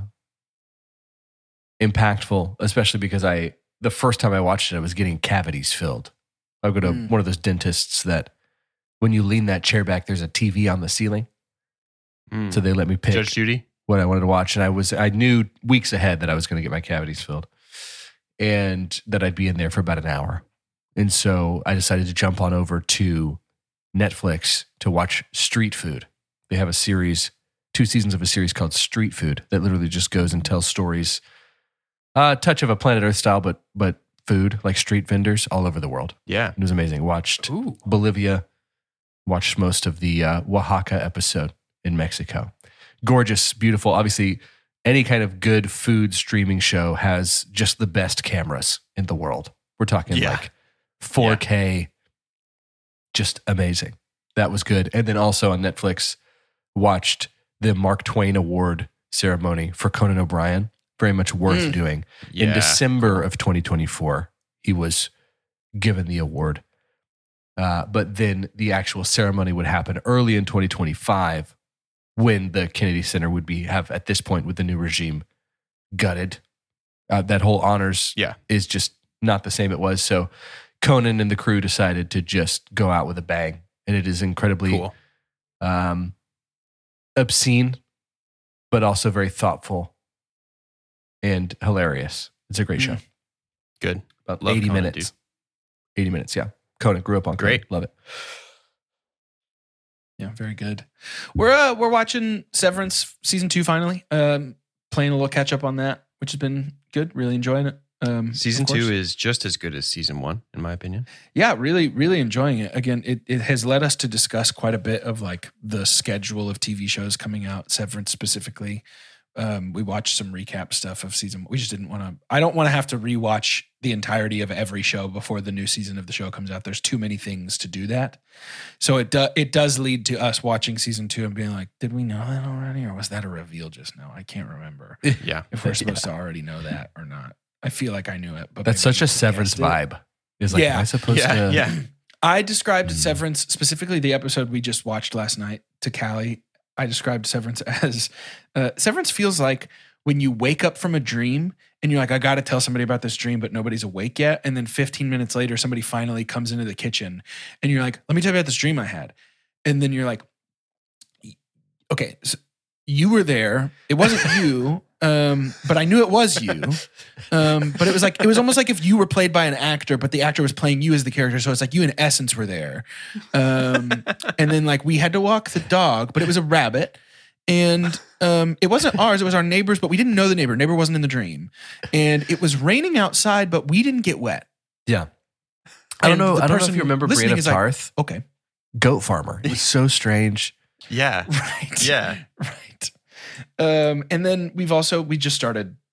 [SPEAKER 3] impactful, especially because I the first time I watched it, I was getting cavities filled. I go to
[SPEAKER 1] Mm.
[SPEAKER 3] one of those dentists that when you lean that chair back, there's a T V on the ceiling,
[SPEAKER 2] Mm.
[SPEAKER 3] so they let me pick
[SPEAKER 2] Judge Judy.
[SPEAKER 3] what I wanted to watch, and I was I knew weeks ahead that I was going to get my cavities filled, and that I'd be in there for about an hour, and so I decided to jump on over to Netflix to watch Street Food. They have a series, two seasons of a series called Street Food that literally just goes and tells stories, a uh, touch of a Planet Earth style, but but food like street vendors all over the world.
[SPEAKER 2] Yeah.
[SPEAKER 3] It was amazing. Watched
[SPEAKER 2] Ooh.
[SPEAKER 3] Bolivia, watched most of the uh, Oaxaca episode in Mexico. Gorgeous, beautiful. Obviously, any kind of good food streaming show has just the best cameras in the world. We're talking
[SPEAKER 2] Yeah.
[SPEAKER 3] like four K, just amazing. That was good. And then also on Netflix, watched the Mark Twain Award ceremony for Conan O'Brien. Very much worth
[SPEAKER 1] Mm.
[SPEAKER 3] doing.
[SPEAKER 2] Yeah.
[SPEAKER 3] In December of twenty twenty-four, he was given the award. Uh, but then the actual ceremony would happen early in twenty twenty-five when the Kennedy Center would be, have at this point with the new regime, gutted. Uh, that whole honors
[SPEAKER 2] Yeah.
[SPEAKER 3] is just not the same it was. So Conan and the crew decided to just go out with a bang. And it is incredibly
[SPEAKER 2] Cool.
[SPEAKER 3] um, obscene, but also very thoughtful and hilarious. It's a great
[SPEAKER 1] Mm.
[SPEAKER 3] show.
[SPEAKER 2] Good.
[SPEAKER 3] About
[SPEAKER 2] Love
[SPEAKER 3] eighty
[SPEAKER 2] Conan,
[SPEAKER 3] minutes. eighty minutes, yeah. Conan, grew up on Conan.
[SPEAKER 2] Great.
[SPEAKER 3] Love it.
[SPEAKER 1] Yeah, very good. We're uh, we're watching Severance season two finally. Um, playing a little catch up on that, which has been good. Really enjoying it. Um,
[SPEAKER 2] Season
[SPEAKER 1] of course.
[SPEAKER 2] two is just as good as season one, in my opinion.
[SPEAKER 1] Yeah, really, really enjoying it. Again, it, it has led us to discuss quite a bit of like the schedule of T V shows coming out, Severance specifically. Um, we watched some recap stuff of season. We just didn't want to. I don't want to have to rewatch the entirety of every show before the new season of the show comes out. There's too many things to do that. So it do, it does lead to us watching season two and being like, did we know that already, or was that a reveal just now? I can't remember
[SPEAKER 2] Yeah.
[SPEAKER 1] if we're supposed to already know that or not. I feel like I knew it, but
[SPEAKER 3] That's
[SPEAKER 1] maybe
[SPEAKER 3] such a
[SPEAKER 1] we
[SPEAKER 3] Severance
[SPEAKER 1] guessed it.
[SPEAKER 3] vibe. Is like,
[SPEAKER 1] Yeah.
[SPEAKER 3] am I supposed
[SPEAKER 2] Yeah.
[SPEAKER 3] to?
[SPEAKER 2] Yeah.
[SPEAKER 1] I described
[SPEAKER 3] Mm.
[SPEAKER 1] Severance, specifically the episode we just watched last night, to Callie. I described Severance as uh, Severance feels like when you wake up from a dream and you're like, I got to tell somebody about this dream, but nobody's awake yet. And then fifteen minutes later, somebody finally comes into the kitchen and you're like, let me tell you about this dream I had. And then you're like, okay, so you were there. It wasn't you, um, but I knew it was you. Um, but it was like, it was almost like if you were played by an actor, but the actor was playing you as the character. So it's like you in essence were there. Um, and then like we had to walk the dog, but it was a rabbit. And um, it wasn't ours, it was our neighbor's, but we didn't know the neighbor. Neighbor wasn't in the dream. And it was raining outside, but we didn't get wet.
[SPEAKER 3] Yeah. I don't
[SPEAKER 1] And
[SPEAKER 3] know.
[SPEAKER 1] the
[SPEAKER 3] I don't know
[SPEAKER 1] person
[SPEAKER 3] if you remember
[SPEAKER 1] listening
[SPEAKER 3] Brienne of
[SPEAKER 1] is like,
[SPEAKER 3] Tarth,
[SPEAKER 1] okay.
[SPEAKER 3] goat farmer. It was so strange.
[SPEAKER 2] Yeah.
[SPEAKER 1] Right.
[SPEAKER 2] Yeah.
[SPEAKER 1] Right. Um, and then we've also, we just started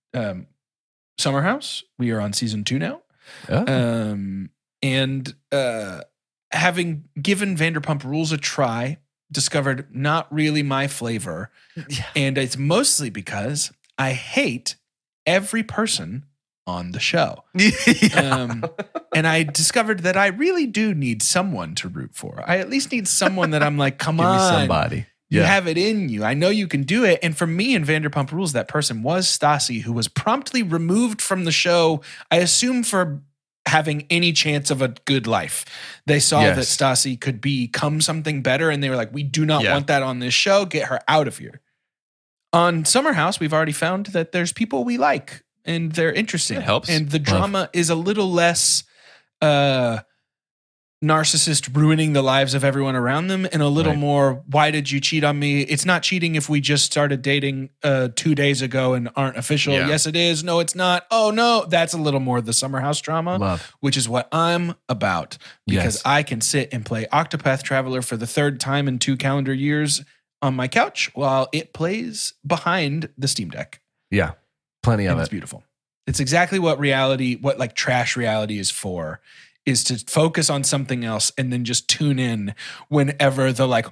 [SPEAKER 1] um, Summer House. We are on season two now.
[SPEAKER 3] Oh.
[SPEAKER 1] Um, and uh, having given Vanderpump Rules a try, discovered not really my flavor.
[SPEAKER 3] Yeah.
[SPEAKER 1] And it's mostly because I hate every person on the show. Um, and I discovered that I really do need someone to root for. I at least need someone that I'm like, come
[SPEAKER 3] Give me
[SPEAKER 1] on.
[SPEAKER 3] somebody.
[SPEAKER 1] You
[SPEAKER 3] Yeah.
[SPEAKER 1] have it in you. I know you can do it. And for me in Vanderpump Rules, that person was Stassi, who was promptly removed from the show, I assume for having any chance of a good life. They saw
[SPEAKER 3] Yes.
[SPEAKER 1] that Stassi could become something better, and they were like, we do not
[SPEAKER 2] Yeah.
[SPEAKER 1] want that on this show. Get her out of here. On Summer House, we've already found that there's people we like, and they're interesting.
[SPEAKER 2] It helps.
[SPEAKER 1] And the
[SPEAKER 3] Love.
[SPEAKER 1] drama is a little less uh, narcissist ruining the lives of everyone around them, and a little
[SPEAKER 3] Right.
[SPEAKER 1] more, why did you cheat on me? It's not cheating if we just started dating uh, two days ago and aren't official.
[SPEAKER 2] Yeah.
[SPEAKER 1] Yes, it is. No, it's not. Oh, no. That's a little more the Summer House drama,
[SPEAKER 3] Love.
[SPEAKER 1] which is what I'm about, because
[SPEAKER 3] Yes.
[SPEAKER 1] I can sit and play Octopath Traveler for the third time in two calendar years on my couch while it plays behind the Steam Deck.
[SPEAKER 3] Yeah. Plenty of
[SPEAKER 1] And it's
[SPEAKER 3] it.
[SPEAKER 1] beautiful. It's exactly what reality, what like trash reality is for, is to focus on something else and then just tune in whenever the like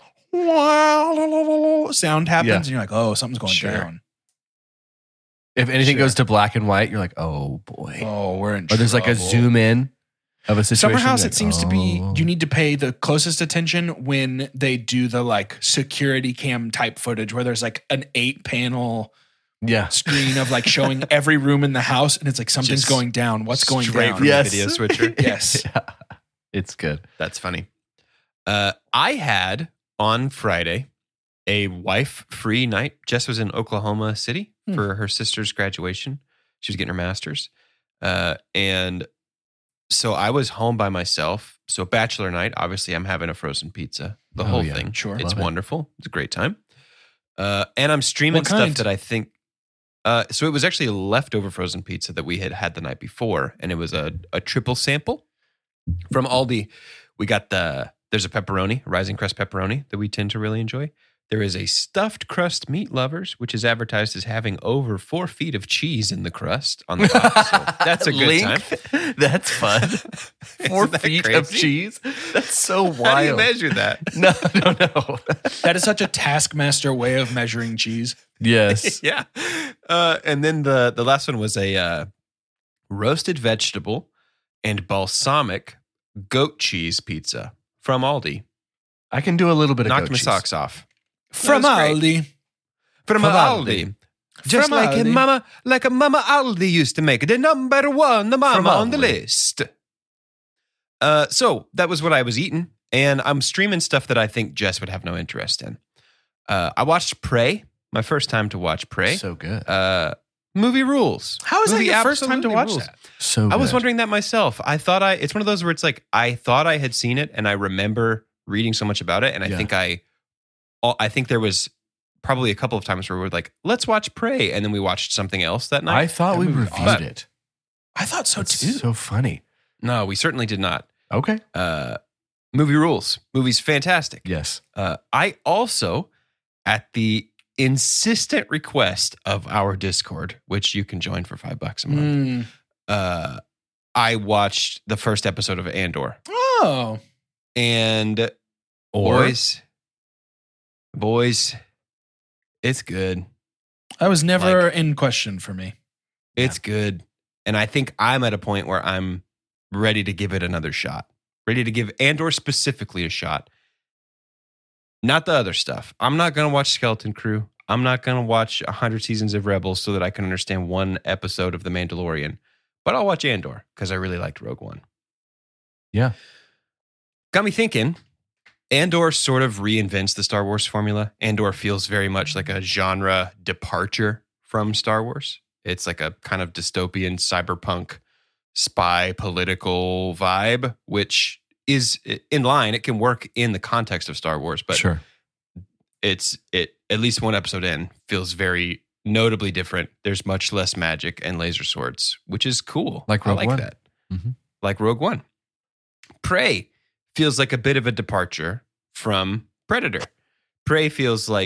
[SPEAKER 1] wow sound happens,
[SPEAKER 3] Yeah.
[SPEAKER 1] and you're like, oh, something's going
[SPEAKER 2] Sure.
[SPEAKER 1] down.
[SPEAKER 3] If anything
[SPEAKER 1] Sure.
[SPEAKER 3] goes to black and white, you're like, oh boy.
[SPEAKER 1] Oh, we're in
[SPEAKER 3] Or there's like a
[SPEAKER 1] trouble.
[SPEAKER 3] zoom in of a situation.
[SPEAKER 1] Summer House,
[SPEAKER 3] like,
[SPEAKER 1] it seems to be
[SPEAKER 3] oh.
[SPEAKER 1] you need to pay the closest attention when they do the like security cam type footage where there's like an eight panel
[SPEAKER 3] Yeah.
[SPEAKER 1] screen of like showing every room in the house, and it's like something's
[SPEAKER 2] Just
[SPEAKER 1] going down. What's going
[SPEAKER 2] straight
[SPEAKER 1] down?
[SPEAKER 2] from
[SPEAKER 3] Yes.
[SPEAKER 2] the video switcher.
[SPEAKER 1] Yes.
[SPEAKER 3] Yeah. It's good.
[SPEAKER 2] That's funny. Uh, I had on Friday a wife-free night. Jess was in Oklahoma City
[SPEAKER 1] Hmm.
[SPEAKER 2] for her sister's graduation. She was getting her master's. Uh, and so I was home by myself. So bachelor night, obviously I'm having a frozen pizza. The
[SPEAKER 3] Oh,
[SPEAKER 2] whole
[SPEAKER 3] yeah.
[SPEAKER 2] thing.
[SPEAKER 1] Sure.
[SPEAKER 2] It's
[SPEAKER 3] Love it.
[SPEAKER 2] wonderful. It's a great time. Uh, and I'm streaming
[SPEAKER 1] What
[SPEAKER 2] stuff
[SPEAKER 1] kind?
[SPEAKER 2] that I think uh, so it was actually a leftover frozen pizza that we had had the night before, and it was a, a triple sample from Aldi. We got the, there's a pepperoni, a rising crust pepperoni that we tend to really enjoy. There is a stuffed crust meat lovers, which is advertised as having over four feet of cheese in the crust on the top. So that's a good
[SPEAKER 3] Link?
[SPEAKER 2] time.
[SPEAKER 3] That's fun. Four
[SPEAKER 2] Isn't that
[SPEAKER 3] feet of
[SPEAKER 2] crazy?
[SPEAKER 3] cheese. That's so wild.
[SPEAKER 2] How do you measure that?
[SPEAKER 3] No, no, no.
[SPEAKER 1] That is such a taskmaster way of measuring cheese.
[SPEAKER 3] Yes.
[SPEAKER 2] Yeah. Uh, and then the, the last one was a uh, roasted vegetable and balsamic goat cheese pizza from Aldi.
[SPEAKER 3] I can do a little bit of
[SPEAKER 2] Knocked
[SPEAKER 3] goat
[SPEAKER 2] my
[SPEAKER 3] cheese.
[SPEAKER 2] socks off.
[SPEAKER 1] From
[SPEAKER 2] That was great.
[SPEAKER 1] Aldi.
[SPEAKER 2] From,
[SPEAKER 3] From
[SPEAKER 2] Aldi.
[SPEAKER 3] Aldi.
[SPEAKER 2] Just
[SPEAKER 1] From
[SPEAKER 2] like a
[SPEAKER 1] Aldi.
[SPEAKER 2] mama, like a mama Aldi used to make the number one, the mama
[SPEAKER 3] From
[SPEAKER 2] on the
[SPEAKER 3] Aldi.
[SPEAKER 2] list. Uh, so that was what I was eating, and I'm streaming stuff that I think Jess would have no interest in. Uh, I watched Prey, my first time to watch Prey.
[SPEAKER 3] So good.
[SPEAKER 2] Uh, movie rules.
[SPEAKER 1] How is that
[SPEAKER 2] Movie
[SPEAKER 1] your first time to
[SPEAKER 2] absolutely
[SPEAKER 1] watch
[SPEAKER 2] rules.
[SPEAKER 1] that?
[SPEAKER 3] So good.
[SPEAKER 2] I was wondering that myself. I thought I, it's one of those where it's like, I thought I had seen it and I remember reading so much about it. And I
[SPEAKER 3] Yeah.
[SPEAKER 2] think I, I think there was probably a couple of times where we were like, let's watch Prey. And then we watched something else that night.
[SPEAKER 3] I thought
[SPEAKER 1] That
[SPEAKER 3] we
[SPEAKER 1] movie's
[SPEAKER 3] reviewed
[SPEAKER 2] awesome.
[SPEAKER 3] it.
[SPEAKER 1] I thought so
[SPEAKER 3] That's
[SPEAKER 1] too.
[SPEAKER 3] so funny.
[SPEAKER 2] no, we certainly did not.
[SPEAKER 3] Okay.
[SPEAKER 2] Uh, movie rules. Movie's fantastic.
[SPEAKER 3] Yes.
[SPEAKER 2] Uh, I also, at the insistent request of our Discord, which you can join for five bucks a month,
[SPEAKER 1] Mm.
[SPEAKER 2] uh, I watched the first episode of Andor.
[SPEAKER 1] Oh.
[SPEAKER 2] And
[SPEAKER 3] Or-
[SPEAKER 2] boys, boys, it's good.
[SPEAKER 1] That was never in question for me.
[SPEAKER 2] It's good. And I think I'm at a point where I'm ready to give it another shot. Ready to give Andor specifically a shot. Not the other stuff. I'm not going to watch Skeleton Crew. I'm not going to watch one hundred seasons of Rebels so that I can understand one episode of The Mandalorian. But I'll watch Andor because I really liked Rogue One.
[SPEAKER 3] Yeah.
[SPEAKER 2] Got me thinking, Andor sort of reinvents the Star Wars formula. Andor feels very much like a genre departure from Star Wars. It's like a kind of dystopian cyberpunk spy political vibe, which is in line. It can work in the context of Star Wars, but
[SPEAKER 3] sure.
[SPEAKER 2] it's it at least one episode in feels very notably different. There's much less magic and laser swords, which is cool.
[SPEAKER 3] Like
[SPEAKER 2] I
[SPEAKER 3] Rogue
[SPEAKER 2] like
[SPEAKER 3] One.
[SPEAKER 2] that.
[SPEAKER 3] Mhm.
[SPEAKER 2] Like Rogue One. Prey feels like a bit of a departure from Predator. Prey feels like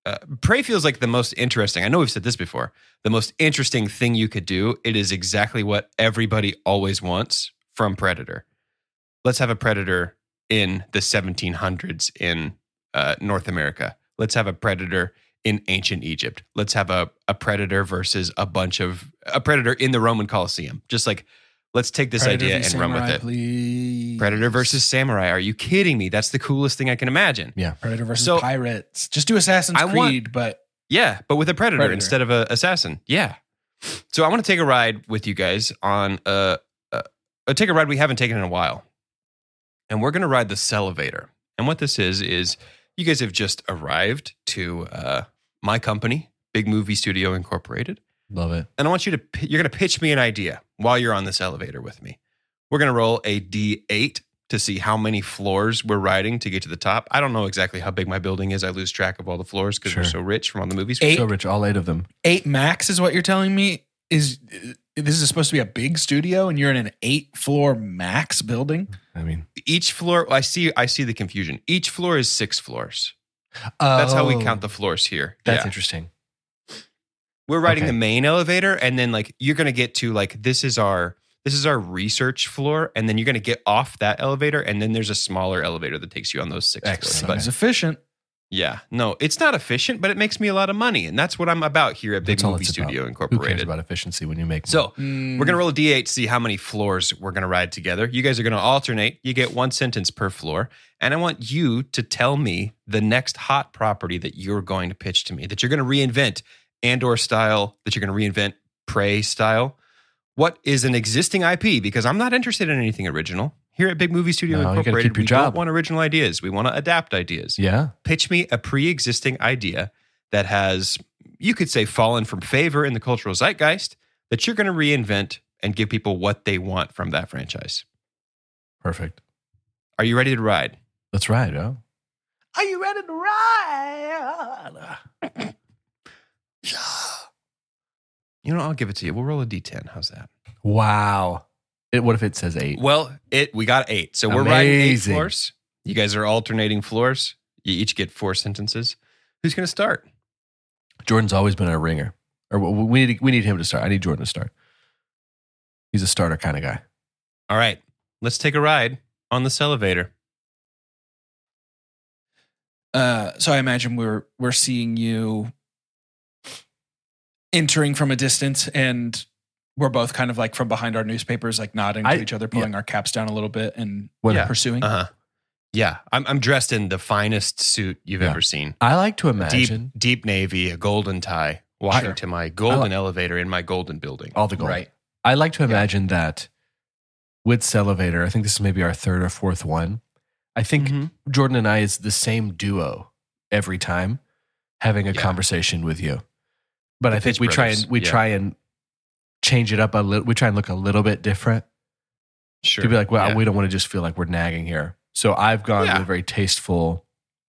[SPEAKER 2] uh, Prey feels like the most interesting. I know we've said this before. The most interesting thing you could do. It is exactly what everybody always wants from Predator. Let's have a Predator in the seventeen hundreds in uh, North America. Let's have a Predator in ancient Egypt. Let's have a, a Predator versus a bunch of a Predator in the Roman Colosseum. Just like, let's take this
[SPEAKER 1] Predator
[SPEAKER 2] idea
[SPEAKER 1] v.
[SPEAKER 2] and
[SPEAKER 1] Samurai,
[SPEAKER 2] run with it.
[SPEAKER 1] Please.
[SPEAKER 2] Predator versus Samurai. Are you kidding me? That's the coolest thing I can imagine.
[SPEAKER 3] Yeah.
[SPEAKER 1] Predator versus
[SPEAKER 2] So-
[SPEAKER 1] Pirates. Just do Assassin's
[SPEAKER 2] I want-
[SPEAKER 1] Creed, but
[SPEAKER 2] Yeah, but with a predator,
[SPEAKER 1] Predator.
[SPEAKER 2] instead of a assassin. Yeah. So I want to take a ride with you guys on a, a, a take a ride we haven't taken in a while, and we're going to ride the Celevator. And what this is is you guys have just arrived to uh, my company, Big Movie Studio Incorporated,
[SPEAKER 3] Love it.
[SPEAKER 2] and I want you to pi- you're going to pitch me an idea while you're on this elevator with me. We're going to roll a D eight to see how many floors we're riding to get to the top. I don't know exactly how big my building is. I lose track of all the floors because
[SPEAKER 3] Sure.
[SPEAKER 2] we're so rich from all the movies.
[SPEAKER 1] Eight.
[SPEAKER 3] So rich, all eight of them.
[SPEAKER 1] eight max is what you're telling me is this is supposed to be a big studio and you're in an eight floor max building?
[SPEAKER 3] I mean,
[SPEAKER 2] Each floor, I see. I see the confusion. Each floor is six floors. That's how we
[SPEAKER 3] oh,
[SPEAKER 2] count the floors here.
[SPEAKER 3] That's
[SPEAKER 2] Yeah.
[SPEAKER 3] interesting.
[SPEAKER 2] We're riding
[SPEAKER 3] okay.
[SPEAKER 2] the main elevator, and then like you're gonna get to like this is our this is our research floor, and then you're gonna get off that elevator, and then there's a smaller elevator that takes you on those six
[SPEAKER 3] Excellent.
[SPEAKER 2] floors.
[SPEAKER 1] Seems efficient.
[SPEAKER 2] But yeah, no, it's not efficient, but it makes me a lot of money, and that's what I'm about here at Big
[SPEAKER 3] That's all
[SPEAKER 2] Movie
[SPEAKER 3] it's
[SPEAKER 2] Studio
[SPEAKER 3] about. Who cares
[SPEAKER 2] Incorporated.
[SPEAKER 3] about efficiency when you make
[SPEAKER 2] So
[SPEAKER 1] Mm.
[SPEAKER 2] we're gonna roll a D eight to see how many floors we're gonna ride together. You guys are gonna alternate. You get one sentence per floor, and I want you to tell me the next hot property that you're going to pitch to me, that you're gonna reinvent Andor style, that you're gonna reinvent Prey style. What is an existing I P? Because I'm not interested in anything original. Here at Big Movie Studio
[SPEAKER 3] No, you gotta
[SPEAKER 2] Incorporated,
[SPEAKER 3] keep your
[SPEAKER 2] we
[SPEAKER 3] job.
[SPEAKER 2] don't want original ideas. We want to adapt ideas.
[SPEAKER 3] Yeah.
[SPEAKER 2] Pitch me a pre-existing idea that has, you could say, fallen from favor in the cultural zeitgeist that you're going to reinvent and give people what they want from that franchise.
[SPEAKER 3] Perfect.
[SPEAKER 2] Are you ready to ride?
[SPEAKER 3] Let's ride, oh.
[SPEAKER 1] Are you ready to ride?
[SPEAKER 2] You know, I'll give it to you. We'll roll a D ten. How's that?
[SPEAKER 3] Wow. It, what if it says eight?
[SPEAKER 2] Well, it we got eight. So we're riding eight
[SPEAKER 3] Amazing.
[SPEAKER 2] floors. You guys are alternating floors. You each get four sentences. Who's going to start?
[SPEAKER 3] Jordan's always been a ringer. Or we need, we need him to start. I need Jordan to start. He's a starter kind of guy.
[SPEAKER 2] All right. Let's take a ride on this elevator.
[SPEAKER 1] Uh, so I imagine we're we're seeing you entering from a distance, and we're both kind of like from behind our newspapers, like nodding to
[SPEAKER 3] I-
[SPEAKER 1] each other, pulling our caps down a little bit, and
[SPEAKER 3] When-
[SPEAKER 2] Yeah.
[SPEAKER 1] pursuing.
[SPEAKER 2] Uh-huh. Yeah. I'm, I'm dressed in the finest suit you've
[SPEAKER 3] Yeah.
[SPEAKER 2] ever seen.
[SPEAKER 3] I like to
[SPEAKER 2] Deep,
[SPEAKER 3] imagine
[SPEAKER 2] deep navy, a golden tie, walking
[SPEAKER 1] Sure.
[SPEAKER 2] to my golden
[SPEAKER 3] I
[SPEAKER 2] elevator in my golden building.
[SPEAKER 3] all the gold.
[SPEAKER 1] Right.
[SPEAKER 3] I like to imagine that with Celevator, I think this is maybe our third or fourth one. I think
[SPEAKER 2] Mhm.
[SPEAKER 3] Jordan and I is the same duo every time having a
[SPEAKER 2] Yeah.
[SPEAKER 3] conversation with you. But
[SPEAKER 2] The
[SPEAKER 3] I think
[SPEAKER 2] Pitch
[SPEAKER 3] we try
[SPEAKER 2] Brothers,
[SPEAKER 3] and we
[SPEAKER 2] yeah.
[SPEAKER 3] try and change it up a little. We try and look a little bit different
[SPEAKER 2] Sure.
[SPEAKER 3] to be like, well,
[SPEAKER 2] Yeah.
[SPEAKER 3] we don't want to just feel like we're nagging here. So I've gone
[SPEAKER 2] Yeah.
[SPEAKER 3] with a very tasteful,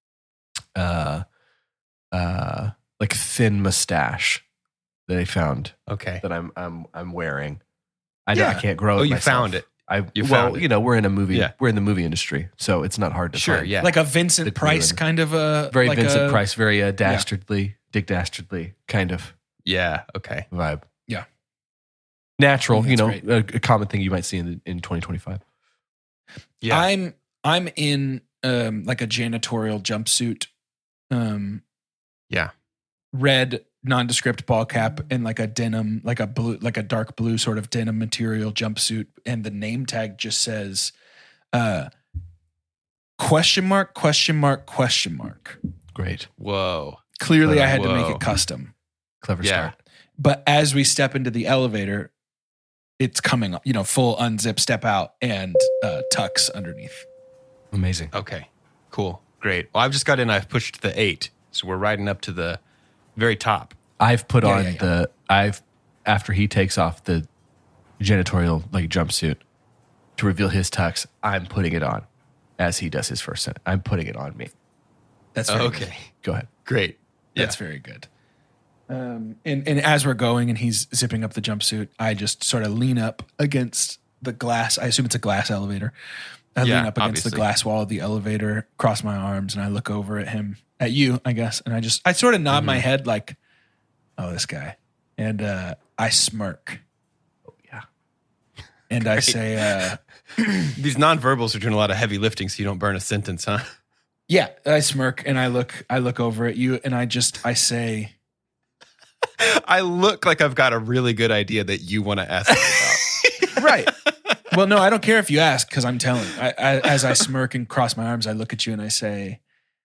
[SPEAKER 3] uh, uh, like thin mustache that I found
[SPEAKER 2] Okay.
[SPEAKER 3] that I'm I'm I'm wearing. I know I
[SPEAKER 1] Yeah.
[SPEAKER 3] can't grow.
[SPEAKER 2] Oh,
[SPEAKER 3] it
[SPEAKER 2] you
[SPEAKER 3] myself.
[SPEAKER 2] found it.
[SPEAKER 3] I
[SPEAKER 2] You
[SPEAKER 3] well,
[SPEAKER 2] found it.
[SPEAKER 3] you know, we're in a movie.
[SPEAKER 2] Yeah.
[SPEAKER 3] We're in the movie industry, so it's not hard to
[SPEAKER 2] Sure.
[SPEAKER 3] find.
[SPEAKER 2] Yeah.
[SPEAKER 1] Like a Vincent
[SPEAKER 3] The
[SPEAKER 1] Price
[SPEAKER 3] Cleveland.
[SPEAKER 1] kind of a
[SPEAKER 3] very
[SPEAKER 1] like
[SPEAKER 3] Vincent
[SPEAKER 1] a-
[SPEAKER 3] Price, very uh, dastardly, Dick Dastardly kind of
[SPEAKER 2] yeah. Okay.
[SPEAKER 3] vibe.
[SPEAKER 1] Yeah.
[SPEAKER 3] Natural,
[SPEAKER 1] I
[SPEAKER 3] you
[SPEAKER 1] think
[SPEAKER 3] know,
[SPEAKER 1] that's
[SPEAKER 3] a, a common thing you might see in in twenty twenty-five.
[SPEAKER 2] Yeah.
[SPEAKER 1] I'm I'm in um like a janitorial jumpsuit, um
[SPEAKER 2] yeah.
[SPEAKER 1] red nondescript ball cap and like a denim, like a blue, like a dark blue sort of denim material jumpsuit, and the name tag just says uh question mark question mark question mark.
[SPEAKER 3] Great,
[SPEAKER 2] Whoa.
[SPEAKER 1] Clearly I had to make
[SPEAKER 2] Whoa.
[SPEAKER 1] it custom.
[SPEAKER 3] clever
[SPEAKER 2] Yeah.
[SPEAKER 3] start.
[SPEAKER 1] But as we step into the elevator, it's coming up, you know, full unzip, step out, and uh, tucks underneath.
[SPEAKER 3] Amazing.
[SPEAKER 2] Okay. Cool. Great. Well, I've just got in. I've pushed the eight, so we're riding up to the very top.
[SPEAKER 3] I've put
[SPEAKER 1] Yeah,
[SPEAKER 3] on
[SPEAKER 1] yeah, yeah.
[SPEAKER 3] the I've after he takes off the janitorial like jumpsuit to reveal his tux. I'm putting it on as he does his first sentence. I'm putting it on me.
[SPEAKER 1] That's very
[SPEAKER 2] Okay.
[SPEAKER 1] good.
[SPEAKER 3] Go ahead.
[SPEAKER 2] Great. Yeah.
[SPEAKER 1] That's very good. Um, and, and as we're going and he's zipping up the jumpsuit, I just sort of lean up against the glass. I assume it's a glass elevator. I
[SPEAKER 2] Yeah,
[SPEAKER 1] lean up against
[SPEAKER 2] obviously.
[SPEAKER 1] the glass wall of the elevator, cross my arms, and I look over at him at you, I guess. And I just, I sort of nod
[SPEAKER 2] Mm-hmm.
[SPEAKER 1] my head like, oh, this guy. And uh, I smirk.
[SPEAKER 3] Oh, yeah.
[SPEAKER 1] And I say, uh,
[SPEAKER 2] These nonverbals are doing a lot of heavy lifting so you don't burn a sentence, huh?
[SPEAKER 1] yeah, I smirk and I look, I look over at you and I just, I say,
[SPEAKER 2] I look like I've got a really good idea that you want to ask me about.
[SPEAKER 1] right. Well, no, I don't care if you ask because I'm telling. I, I, as I smirk and cross my arms, I look at you and I say,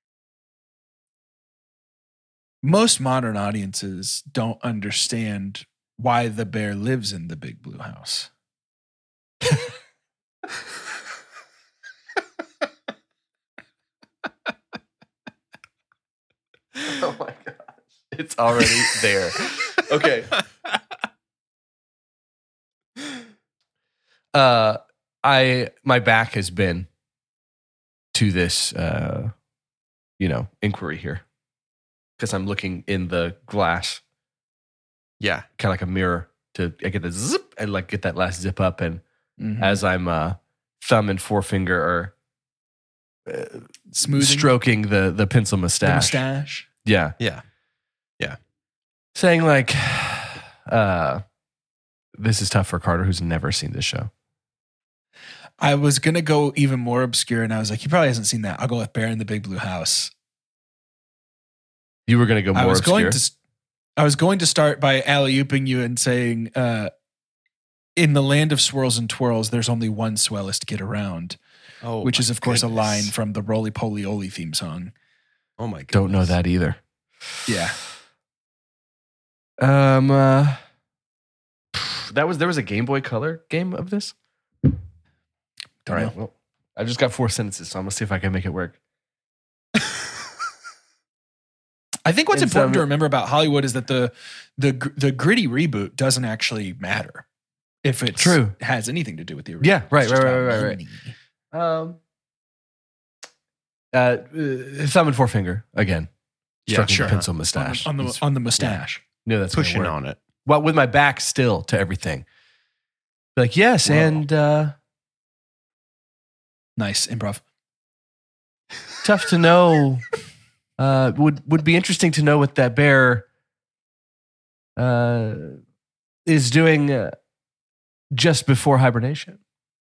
[SPEAKER 1] most modern audiences don't understand why the bear lives in the big blue house.
[SPEAKER 3] Oh my gosh. It's already there. Okay. Uh I my back has been to this uh you know, inquiry here. Because I'm looking in the glass,
[SPEAKER 2] Yeah.
[SPEAKER 3] kind of like a mirror to I get the zip and like get that last zip up and
[SPEAKER 1] Mhm.
[SPEAKER 3] as I'm uh thumb and forefinger are uh,
[SPEAKER 1] Smoothing
[SPEAKER 3] stroking the the pencil
[SPEAKER 1] the
[SPEAKER 3] mustache.
[SPEAKER 1] mustache.
[SPEAKER 3] Yeah.
[SPEAKER 2] Yeah.
[SPEAKER 3] Saying like, uh, this is tough for Carter, who's never seen this show.
[SPEAKER 1] I was gonna go even more obscure, and I was like, he probably hasn't seen that. I'll go with Bear in the Big Blue House.
[SPEAKER 3] You were going to go more
[SPEAKER 1] I was
[SPEAKER 3] obscure.
[SPEAKER 1] going to, I was going to start by alley-ooping you and saying, uh, in the land of swirls and twirls, there's only one swellest get around,
[SPEAKER 2] Oh,
[SPEAKER 1] which
[SPEAKER 2] my
[SPEAKER 1] is of course
[SPEAKER 2] goodness.
[SPEAKER 1] a line from the Roly Poly Oly theme song.
[SPEAKER 2] Oh my god.
[SPEAKER 3] Don't know that either.
[SPEAKER 1] Yeah.
[SPEAKER 3] Um, uh, that was there was a Game Boy Color game of this.
[SPEAKER 1] Don't
[SPEAKER 3] All right.
[SPEAKER 1] know.
[SPEAKER 3] Well, I just got four sentences, so I'm gonna see if I can make it work.
[SPEAKER 1] I think what's
[SPEAKER 3] And
[SPEAKER 1] important
[SPEAKER 3] so-
[SPEAKER 1] to remember about Hollywood is that the the gr- the gritty reboot doesn't actually matter if it
[SPEAKER 3] True.
[SPEAKER 1] has anything to do with the original.
[SPEAKER 3] Yeah, right,
[SPEAKER 1] It's just
[SPEAKER 3] right,
[SPEAKER 1] about
[SPEAKER 3] right, right, right.
[SPEAKER 1] money.
[SPEAKER 3] Um, uh, uh, thumb and forefinger again.
[SPEAKER 2] Yeah,
[SPEAKER 3] Stroking
[SPEAKER 2] sure.
[SPEAKER 3] the pencil
[SPEAKER 1] On
[SPEAKER 3] mustache.
[SPEAKER 1] the, on the
[SPEAKER 3] It's-
[SPEAKER 1] on the mustache.
[SPEAKER 3] no, that's gonna
[SPEAKER 2] Pushing
[SPEAKER 3] work.
[SPEAKER 2] on it.
[SPEAKER 3] Well, with my back still to everything. Like yes,
[SPEAKER 1] Whoa.
[SPEAKER 3] and uh,
[SPEAKER 1] Nice improv.
[SPEAKER 3] tough to know. Uh, would would be interesting to know what that bear uh, is doing uh, just before hibernation.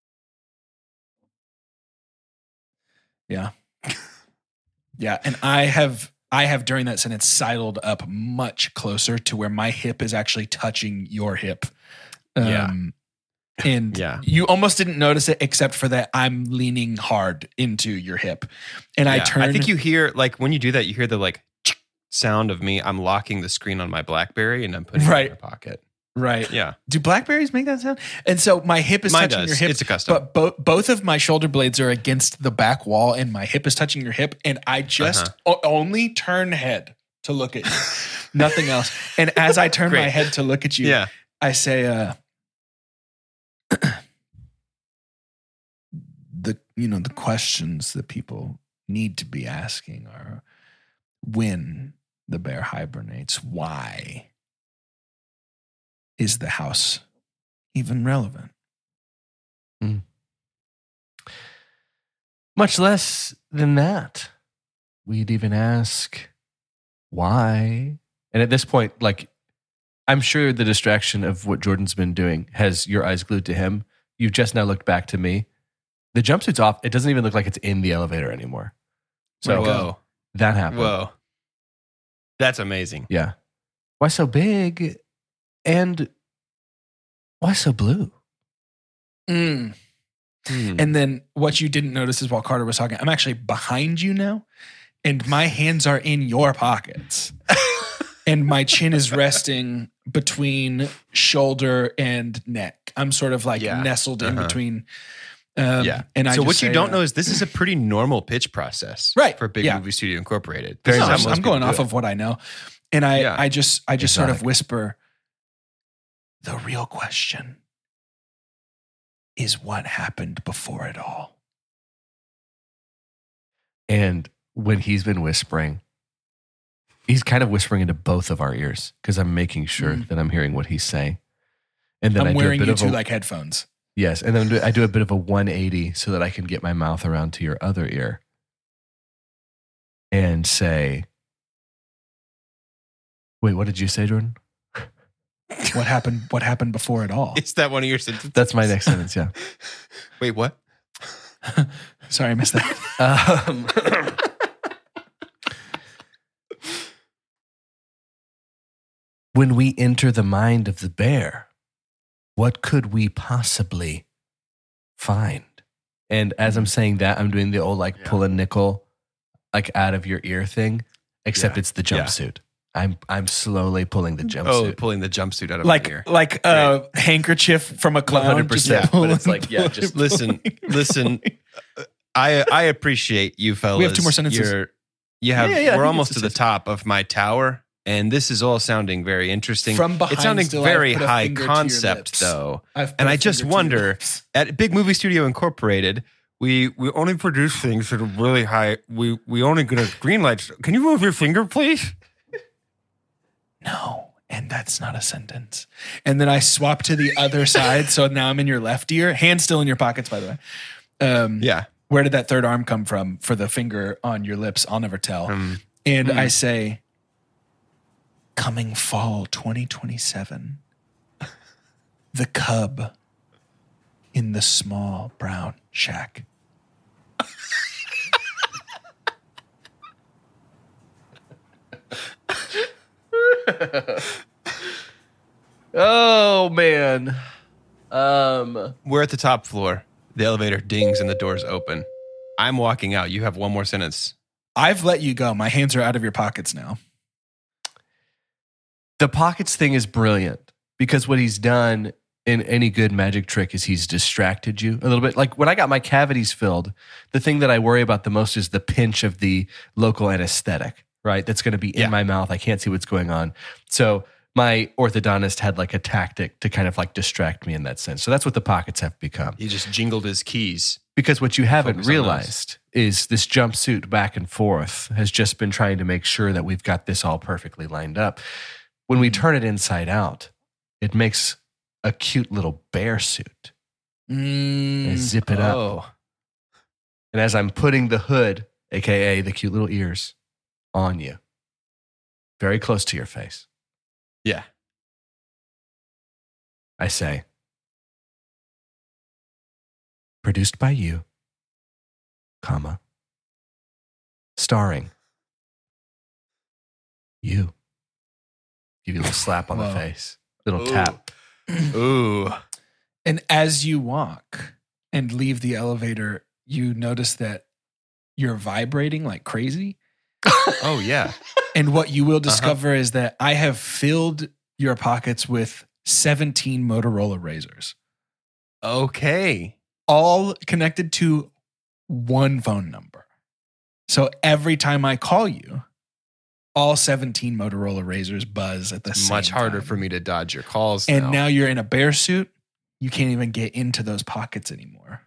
[SPEAKER 1] Yeah. Yeah, and I have I have during that sentence sidled up much closer to where my hip is actually touching your hip.
[SPEAKER 2] Yeah.
[SPEAKER 1] Um, and
[SPEAKER 2] Yeah.
[SPEAKER 1] you almost didn't notice it except for that I'm leaning hard into your hip. And I
[SPEAKER 2] Yeah.
[SPEAKER 1] turn
[SPEAKER 2] I think you hear like when you do that, you hear the like sound of me. I'm locking the screen on my BlackBerry and I'm putting
[SPEAKER 1] Right.
[SPEAKER 2] it in my pocket.
[SPEAKER 1] right.
[SPEAKER 2] Yeah.
[SPEAKER 1] Do Blackberries make that sound? And so my hip is
[SPEAKER 2] Mine
[SPEAKER 1] touching
[SPEAKER 2] does.
[SPEAKER 1] your hip.
[SPEAKER 2] It's a custom.
[SPEAKER 1] But bo- both of my shoulder blades are against the back wall and my hip is touching your hip. And I just
[SPEAKER 2] Uh-huh.
[SPEAKER 1] o- only turn head to look at you. Nothing else. And as I turn my
[SPEAKER 2] Great.
[SPEAKER 1] head to look at you,
[SPEAKER 2] Yeah.
[SPEAKER 1] I say, uh, the, you know, the questions that people need to be asking are when the bear hibernates, why is the house even relevant?
[SPEAKER 3] Much less than that, we'd even ask why. And at this point, like, I'm sure the distraction of what Jordan's been doing has your eyes glued to him. You've just now looked back to me. The jumpsuit's off. It doesn't even look like it's in the elevator anymore. So
[SPEAKER 2] Whoa.
[SPEAKER 3] that happened.
[SPEAKER 2] Whoa. That's amazing.
[SPEAKER 3] Yeah. Why so big? And why so blue?
[SPEAKER 1] Mm.
[SPEAKER 2] Hmm.
[SPEAKER 1] And then what you didn't notice is while Carter was talking, I'm actually behind you now, and my hands are in your pockets. And my chin is resting between shoulder and neck. I'm sort of like
[SPEAKER 2] Yeah.
[SPEAKER 1] nestled in
[SPEAKER 2] Uh-huh.
[SPEAKER 1] between. Um,
[SPEAKER 2] Yeah.
[SPEAKER 1] And I
[SPEAKER 2] so
[SPEAKER 1] just
[SPEAKER 2] what you
[SPEAKER 1] say,
[SPEAKER 2] don't
[SPEAKER 1] uh,
[SPEAKER 2] know is this is a pretty normal pitch process,
[SPEAKER 1] Right.
[SPEAKER 2] For Big
[SPEAKER 1] Yeah.
[SPEAKER 2] Movie Studio Incorporated.
[SPEAKER 1] No,
[SPEAKER 2] This is how
[SPEAKER 1] I'm,
[SPEAKER 2] most
[SPEAKER 1] I'm
[SPEAKER 2] people
[SPEAKER 1] going
[SPEAKER 2] do
[SPEAKER 1] off
[SPEAKER 2] it.
[SPEAKER 1] of what I know. And I,
[SPEAKER 2] Yeah.
[SPEAKER 1] I just, I just sort of
[SPEAKER 3] Exotic.
[SPEAKER 1] whisper, the real question is what happened before it all?
[SPEAKER 3] And when he's been whispering, he's kind of whispering into both of our ears because I'm making sure
[SPEAKER 1] Mhm.
[SPEAKER 3] that I'm hearing what he's saying. And then I
[SPEAKER 1] I'm
[SPEAKER 3] do a
[SPEAKER 1] wearing
[SPEAKER 3] bit
[SPEAKER 1] you
[SPEAKER 3] of
[SPEAKER 1] two
[SPEAKER 3] a,
[SPEAKER 1] like headphones.
[SPEAKER 3] yes, and then do- I do a bit of a one eighty so that I can get my mouth around to your other ear. and say, wait, what did you say, Jordan?
[SPEAKER 1] What happened? What happened before it all?
[SPEAKER 2] Is that one of your sentences?
[SPEAKER 3] That's my next sentence, yeah.
[SPEAKER 2] Wait, what?
[SPEAKER 1] Sorry, I missed that.
[SPEAKER 3] Um, when we enter the mind of the bear, what could we possibly find? And as I'm saying that, I'm doing the old like
[SPEAKER 2] Yeah.
[SPEAKER 3] pull a nickel like out of your ear thing, except
[SPEAKER 2] Yeah.
[SPEAKER 3] it's the
[SPEAKER 2] Yeah.
[SPEAKER 3] jumpsuit. I'm I'm slowly pulling the
[SPEAKER 2] Oh,
[SPEAKER 3] jumpsuit.
[SPEAKER 2] pulling the jumpsuit out of
[SPEAKER 1] like
[SPEAKER 2] my ear.
[SPEAKER 1] like a handkerchief from a clown.
[SPEAKER 3] one hundred percent,
[SPEAKER 1] just
[SPEAKER 3] but
[SPEAKER 1] pulling,
[SPEAKER 3] it's like, yeah,
[SPEAKER 1] pulling,
[SPEAKER 3] just
[SPEAKER 2] Listen,
[SPEAKER 1] pulling,
[SPEAKER 2] listen.
[SPEAKER 1] pulling.
[SPEAKER 2] I I appreciate you fellas.
[SPEAKER 1] We have two more sentences.
[SPEAKER 2] You're, you have
[SPEAKER 3] Yeah, yeah, I
[SPEAKER 2] we're
[SPEAKER 3] think
[SPEAKER 2] almost
[SPEAKER 3] it's
[SPEAKER 2] to the
[SPEAKER 3] just-
[SPEAKER 2] top of my tower, and this is all sounding very interesting.
[SPEAKER 1] From behind,
[SPEAKER 2] it's sounding
[SPEAKER 1] still,
[SPEAKER 2] very
[SPEAKER 1] I've put a
[SPEAKER 2] high
[SPEAKER 1] finger to your
[SPEAKER 2] concept,
[SPEAKER 1] lips.
[SPEAKER 2] though.
[SPEAKER 1] I've put
[SPEAKER 2] And
[SPEAKER 1] a
[SPEAKER 2] I just
[SPEAKER 1] finger to your
[SPEAKER 2] wonder-
[SPEAKER 1] lips.
[SPEAKER 2] At Big Movie Studio Incorporated, we we only produce things that are really high. We we only gonna green lights. Can you move your finger, please?
[SPEAKER 1] No, and that's not a sentence. And then I swap to the other side, so now I'm in your left ear. Hand still in your pockets, by the way. Um,
[SPEAKER 2] Yeah.
[SPEAKER 1] Where did that third arm come from for the finger on your lips? I'll never tell.
[SPEAKER 2] Um,
[SPEAKER 1] and
[SPEAKER 2] hmm.
[SPEAKER 1] I say, coming fall twenty twenty-seven, the cub in the small brown shack.
[SPEAKER 3] Oh man. Um
[SPEAKER 2] we're at the top floor. The elevator dings and the doors open. I'm walking out. You have one more sentence.
[SPEAKER 1] I've let you go. My hands are out of your pockets now.
[SPEAKER 3] the pockets thing is brilliant because what he's done in any good magic trick is he's distracted you a little bit. Like when I got my cavities filled, the thing that I worry about the most is the pinch of the local anesthetic, right? That's going to be in
[SPEAKER 2] Yeah.
[SPEAKER 3] my mouth. I can't see what's going on. So my orthodontist had like a tactic to kind of like distract me in that sense. So that's what the pockets have become.
[SPEAKER 2] He just jingled his keys.
[SPEAKER 3] Because what you haven't
[SPEAKER 2] Focus on
[SPEAKER 3] realized is this jumpsuit back and forth has just been trying to make sure that we've got this all perfectly lined up. When we turn it inside out, it makes a cute little bear suit.
[SPEAKER 1] Mm,
[SPEAKER 3] I zip it up.
[SPEAKER 2] Oh.
[SPEAKER 3] And as I'm putting the hood, A K A the cute little ears, on you, very close to your face,
[SPEAKER 2] Yeah.
[SPEAKER 3] I say, produced by you, comma, starring you. Give you a little slap on the
[SPEAKER 1] Whoa.
[SPEAKER 3] face, little
[SPEAKER 2] Ooh.
[SPEAKER 3] tap.
[SPEAKER 2] Ooh.
[SPEAKER 1] And as you walk and leave the elevator, you notice that you're vibrating like crazy.
[SPEAKER 2] Oh, yeah.
[SPEAKER 1] And what you will
[SPEAKER 2] Uh-huh.
[SPEAKER 1] discover is that I have filled your pockets with seventeen Motorola razors,
[SPEAKER 2] Okay.
[SPEAKER 1] all connected to one phone number. So every time I call you, all seventeen Motorola razors buzz at the same
[SPEAKER 2] Much harder
[SPEAKER 1] time.
[SPEAKER 2] for me to dodge your calls
[SPEAKER 1] And
[SPEAKER 2] now.
[SPEAKER 1] now you're in a bear suit. You can't even get into those pockets anymore.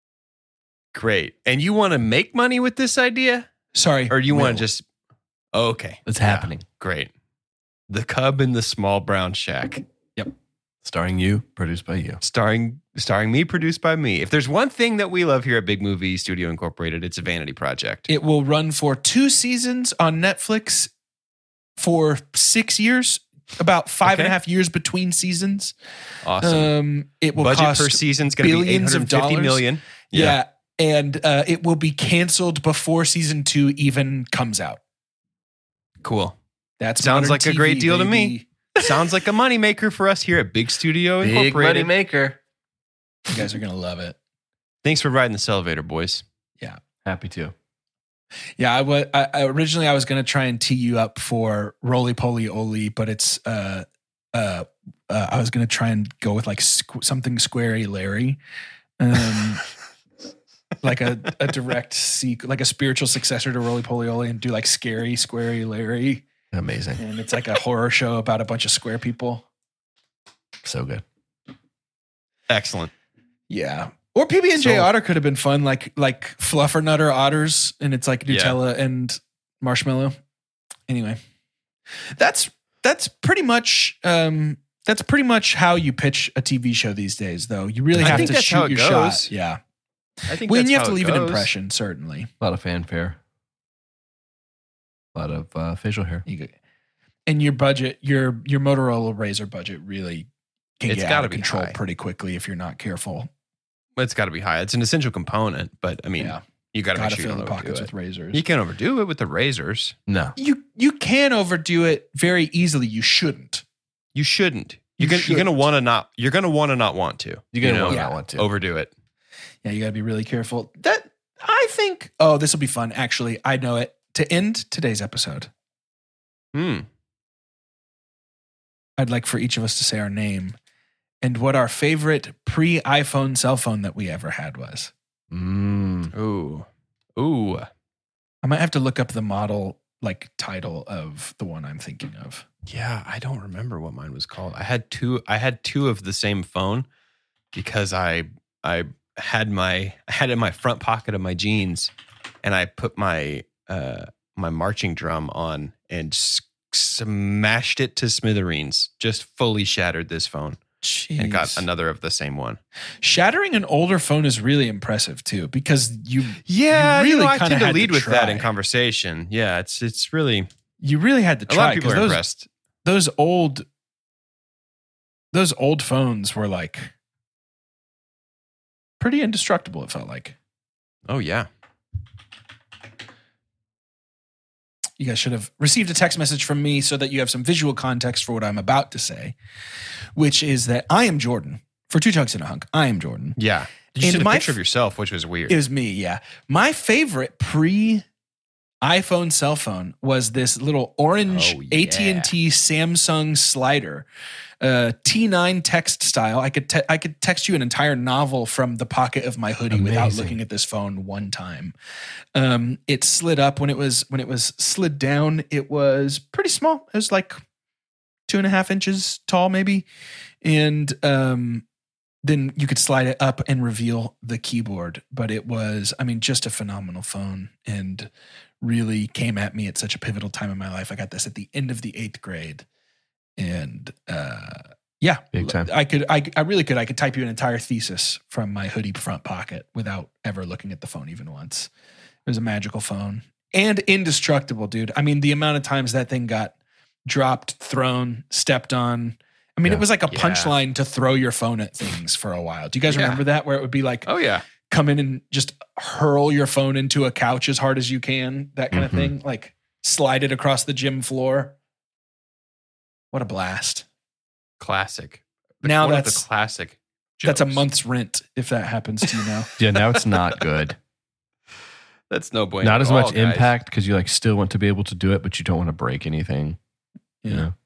[SPEAKER 2] Great. And you want to make money with this idea?
[SPEAKER 1] Sorry.
[SPEAKER 2] Or you want
[SPEAKER 1] Will.
[SPEAKER 2] to just... Oh, okay.
[SPEAKER 3] It's
[SPEAKER 2] Yeah.
[SPEAKER 3] happening.
[SPEAKER 2] Great. The Cub in the Small Brown Shack.
[SPEAKER 3] Starring you, produced by you.
[SPEAKER 2] Starring starring me, produced by me. If there's one thing that we love here at Big Movie Studio Incorporated, it's a vanity project.
[SPEAKER 1] It will run for two seasons on Netflix for six years, about five and a
[SPEAKER 2] Okay.
[SPEAKER 1] half years between seasons.
[SPEAKER 2] Awesome.
[SPEAKER 1] Um, it will
[SPEAKER 2] Budget
[SPEAKER 1] cost
[SPEAKER 2] per season is going to be eight
[SPEAKER 1] billions
[SPEAKER 2] hundred
[SPEAKER 1] of
[SPEAKER 2] fifty
[SPEAKER 1] dollars.
[SPEAKER 2] million.
[SPEAKER 1] Yeah. And uh, it will be canceled before season two even comes out.
[SPEAKER 2] Cool.
[SPEAKER 1] That's
[SPEAKER 2] Sounds
[SPEAKER 1] modern
[SPEAKER 2] like a
[SPEAKER 1] T V,
[SPEAKER 2] great deal to me.
[SPEAKER 1] baby.
[SPEAKER 2] Sounds like a moneymaker for us here at Big Studio
[SPEAKER 3] Big
[SPEAKER 2] Incorporated.
[SPEAKER 3] money maker.
[SPEAKER 1] You guys are going to love it.
[SPEAKER 2] Thanks for riding this elevator, boys.
[SPEAKER 3] Happy to.
[SPEAKER 1] Yeah, I was I, I- originally I was going to try and tee you up for Roly Poly Oly, but it's uh uh, uh I was going to try and go with like squ- something Squarey Larry, um, like a a direct sequ- like a spiritual successor to Roly Poly Oly, and do like Scary Squarey Larry,
[SPEAKER 3] Amazing.
[SPEAKER 1] and it's like a horror show about a bunch of square people.
[SPEAKER 3] So good.
[SPEAKER 2] Excellent.
[SPEAKER 1] Yeah. Or P B and J
[SPEAKER 2] So-
[SPEAKER 1] Otter could have been fun, like like Fluffernutter Otters, and it's like
[SPEAKER 2] Yeah.
[SPEAKER 1] Nutella and marshmallow. Anyway, that's that's pretty much um, that's pretty much how you pitch a T V show these days. Though you really
[SPEAKER 2] I
[SPEAKER 1] have
[SPEAKER 2] think
[SPEAKER 1] to
[SPEAKER 2] that's
[SPEAKER 1] shoot
[SPEAKER 2] how it
[SPEAKER 1] your
[SPEAKER 2] goes.
[SPEAKER 1] shot. Yeah,
[SPEAKER 2] I think
[SPEAKER 1] well, and
[SPEAKER 2] that's
[SPEAKER 1] you have
[SPEAKER 2] how
[SPEAKER 1] to
[SPEAKER 2] it
[SPEAKER 1] leave an
[SPEAKER 2] goes.
[SPEAKER 1] impression, certainly.
[SPEAKER 3] A lot of fanfare. A lot of uh, facial hair.
[SPEAKER 1] You could, and your budget, your your Motorola Razr budget really can
[SPEAKER 2] It's
[SPEAKER 1] get
[SPEAKER 2] gotta
[SPEAKER 1] out of
[SPEAKER 2] be
[SPEAKER 1] control
[SPEAKER 2] high.
[SPEAKER 1] pretty quickly if you're not careful.
[SPEAKER 2] It's got to be high. It's an essential component, but I mean,
[SPEAKER 1] Yeah.
[SPEAKER 2] you got to make
[SPEAKER 1] Gotta
[SPEAKER 2] sure you
[SPEAKER 1] fill
[SPEAKER 2] don't
[SPEAKER 1] the
[SPEAKER 2] overdo
[SPEAKER 1] pockets
[SPEAKER 2] it.
[SPEAKER 1] with razors.
[SPEAKER 2] You can't overdo it with the razors.
[SPEAKER 3] No.
[SPEAKER 1] You you can overdo it very easily. You shouldn't.
[SPEAKER 2] You shouldn't.
[SPEAKER 1] You
[SPEAKER 2] You're gonna, you're gonna
[SPEAKER 1] shouldn't.
[SPEAKER 2] want to not. You're gonna want to not want to.
[SPEAKER 3] You're
[SPEAKER 2] you
[SPEAKER 3] going to
[SPEAKER 2] know,
[SPEAKER 3] want
[SPEAKER 1] Yeah.
[SPEAKER 3] not want to.
[SPEAKER 2] overdo it.
[SPEAKER 1] Yeah, you got to be really careful. That I think. Oh, this will be fun. Actually, I know it. To end today's episode,
[SPEAKER 2] Hmm.
[SPEAKER 1] I'd like for each of us to say our name and what our favorite pre-iPhone cell phone that we ever had was.
[SPEAKER 3] Mm.
[SPEAKER 2] Ooh. Ooh.
[SPEAKER 1] I might have to look up the model like title of the one I'm thinking of.
[SPEAKER 2] Yeah, I don't remember what mine was called. I had two. I had two of the same phone because I I had my I had it in my front pocket of my jeans, and I put my uh my marching drum on and s- smashed it to smithereens. Just fully shattered this phone
[SPEAKER 1] Jeez.
[SPEAKER 2] and got another of the same one.
[SPEAKER 1] Shattering an older phone is really impressive too, because you
[SPEAKER 2] Yeah,
[SPEAKER 1] You
[SPEAKER 2] you
[SPEAKER 1] really
[SPEAKER 2] know, I
[SPEAKER 1] kinda
[SPEAKER 2] tend to
[SPEAKER 1] had to
[SPEAKER 2] lead with that in
[SPEAKER 1] try.
[SPEAKER 2] conversation. Yeah, it's it's really
[SPEAKER 1] you really had to
[SPEAKER 2] a
[SPEAKER 1] try
[SPEAKER 2] lot of people are
[SPEAKER 1] those,
[SPEAKER 2] impressed.
[SPEAKER 1] those old those old phones were like pretty indestructible, it felt like.
[SPEAKER 2] Oh yeah.
[SPEAKER 1] You guys should have received a text message from me so that you have some visual context for what I'm about to say, which is that I am Jordan. For Two Chunks and a Hunk, I am Jordan.
[SPEAKER 2] Yeah. Did you
[SPEAKER 1] And
[SPEAKER 2] see the
[SPEAKER 1] my
[SPEAKER 2] picture
[SPEAKER 1] f-
[SPEAKER 2] of yourself, which was weird?
[SPEAKER 1] It was me, yeah. My favorite pre iPhone cell phone was this little orange
[SPEAKER 2] Oh, yeah.
[SPEAKER 1] A T and T Samsung slider, uh, T nine text style. I could te- I could text you an entire novel from the pocket of my hoodie without
[SPEAKER 3] Amazing.
[SPEAKER 1] looking at this phone one time. Um, it slid up when it was when it was slid down. It was pretty small. It was like two and a half inches tall, maybe, and um, then you could slide it up and reveal the keyboard. But it was, I mean, just a phenomenal phone, and really came at me at such a pivotal time in my life. I got this at the end of the eighth grade, and uh, yeah,
[SPEAKER 3] Big time.
[SPEAKER 1] I could, I, I really could, I could type you an entire thesis from my hoodie front pocket without ever looking at the phone even once. It was a magical phone and indestructible, dude. I mean, the amount of times that thing got dropped, thrown, stepped on. I mean,
[SPEAKER 3] Yeah.
[SPEAKER 1] it was like a
[SPEAKER 2] Yeah.
[SPEAKER 1] punchline to throw your phone at things for a while. Do you guys
[SPEAKER 2] Yeah.
[SPEAKER 1] remember that? Where it would be like,
[SPEAKER 2] Oh yeah.
[SPEAKER 1] come in and just hurl your phone into a couch as hard as you can, that kind
[SPEAKER 3] Mhm.
[SPEAKER 1] of thing. Like slide it across the gym floor. What a blast.
[SPEAKER 2] Classic.
[SPEAKER 1] Now
[SPEAKER 2] one of
[SPEAKER 1] that's-
[SPEAKER 2] the classic.
[SPEAKER 1] That's a
[SPEAKER 2] jokes.
[SPEAKER 1] month's rent if that happens to you now.
[SPEAKER 3] Yeah, now it's not good.
[SPEAKER 2] That's no bueno.
[SPEAKER 3] Not as
[SPEAKER 2] at all,
[SPEAKER 3] much
[SPEAKER 2] guys.
[SPEAKER 3] impact because you like still want to be able to do it, but you don't want to break anything.
[SPEAKER 1] Yeah.
[SPEAKER 3] You know?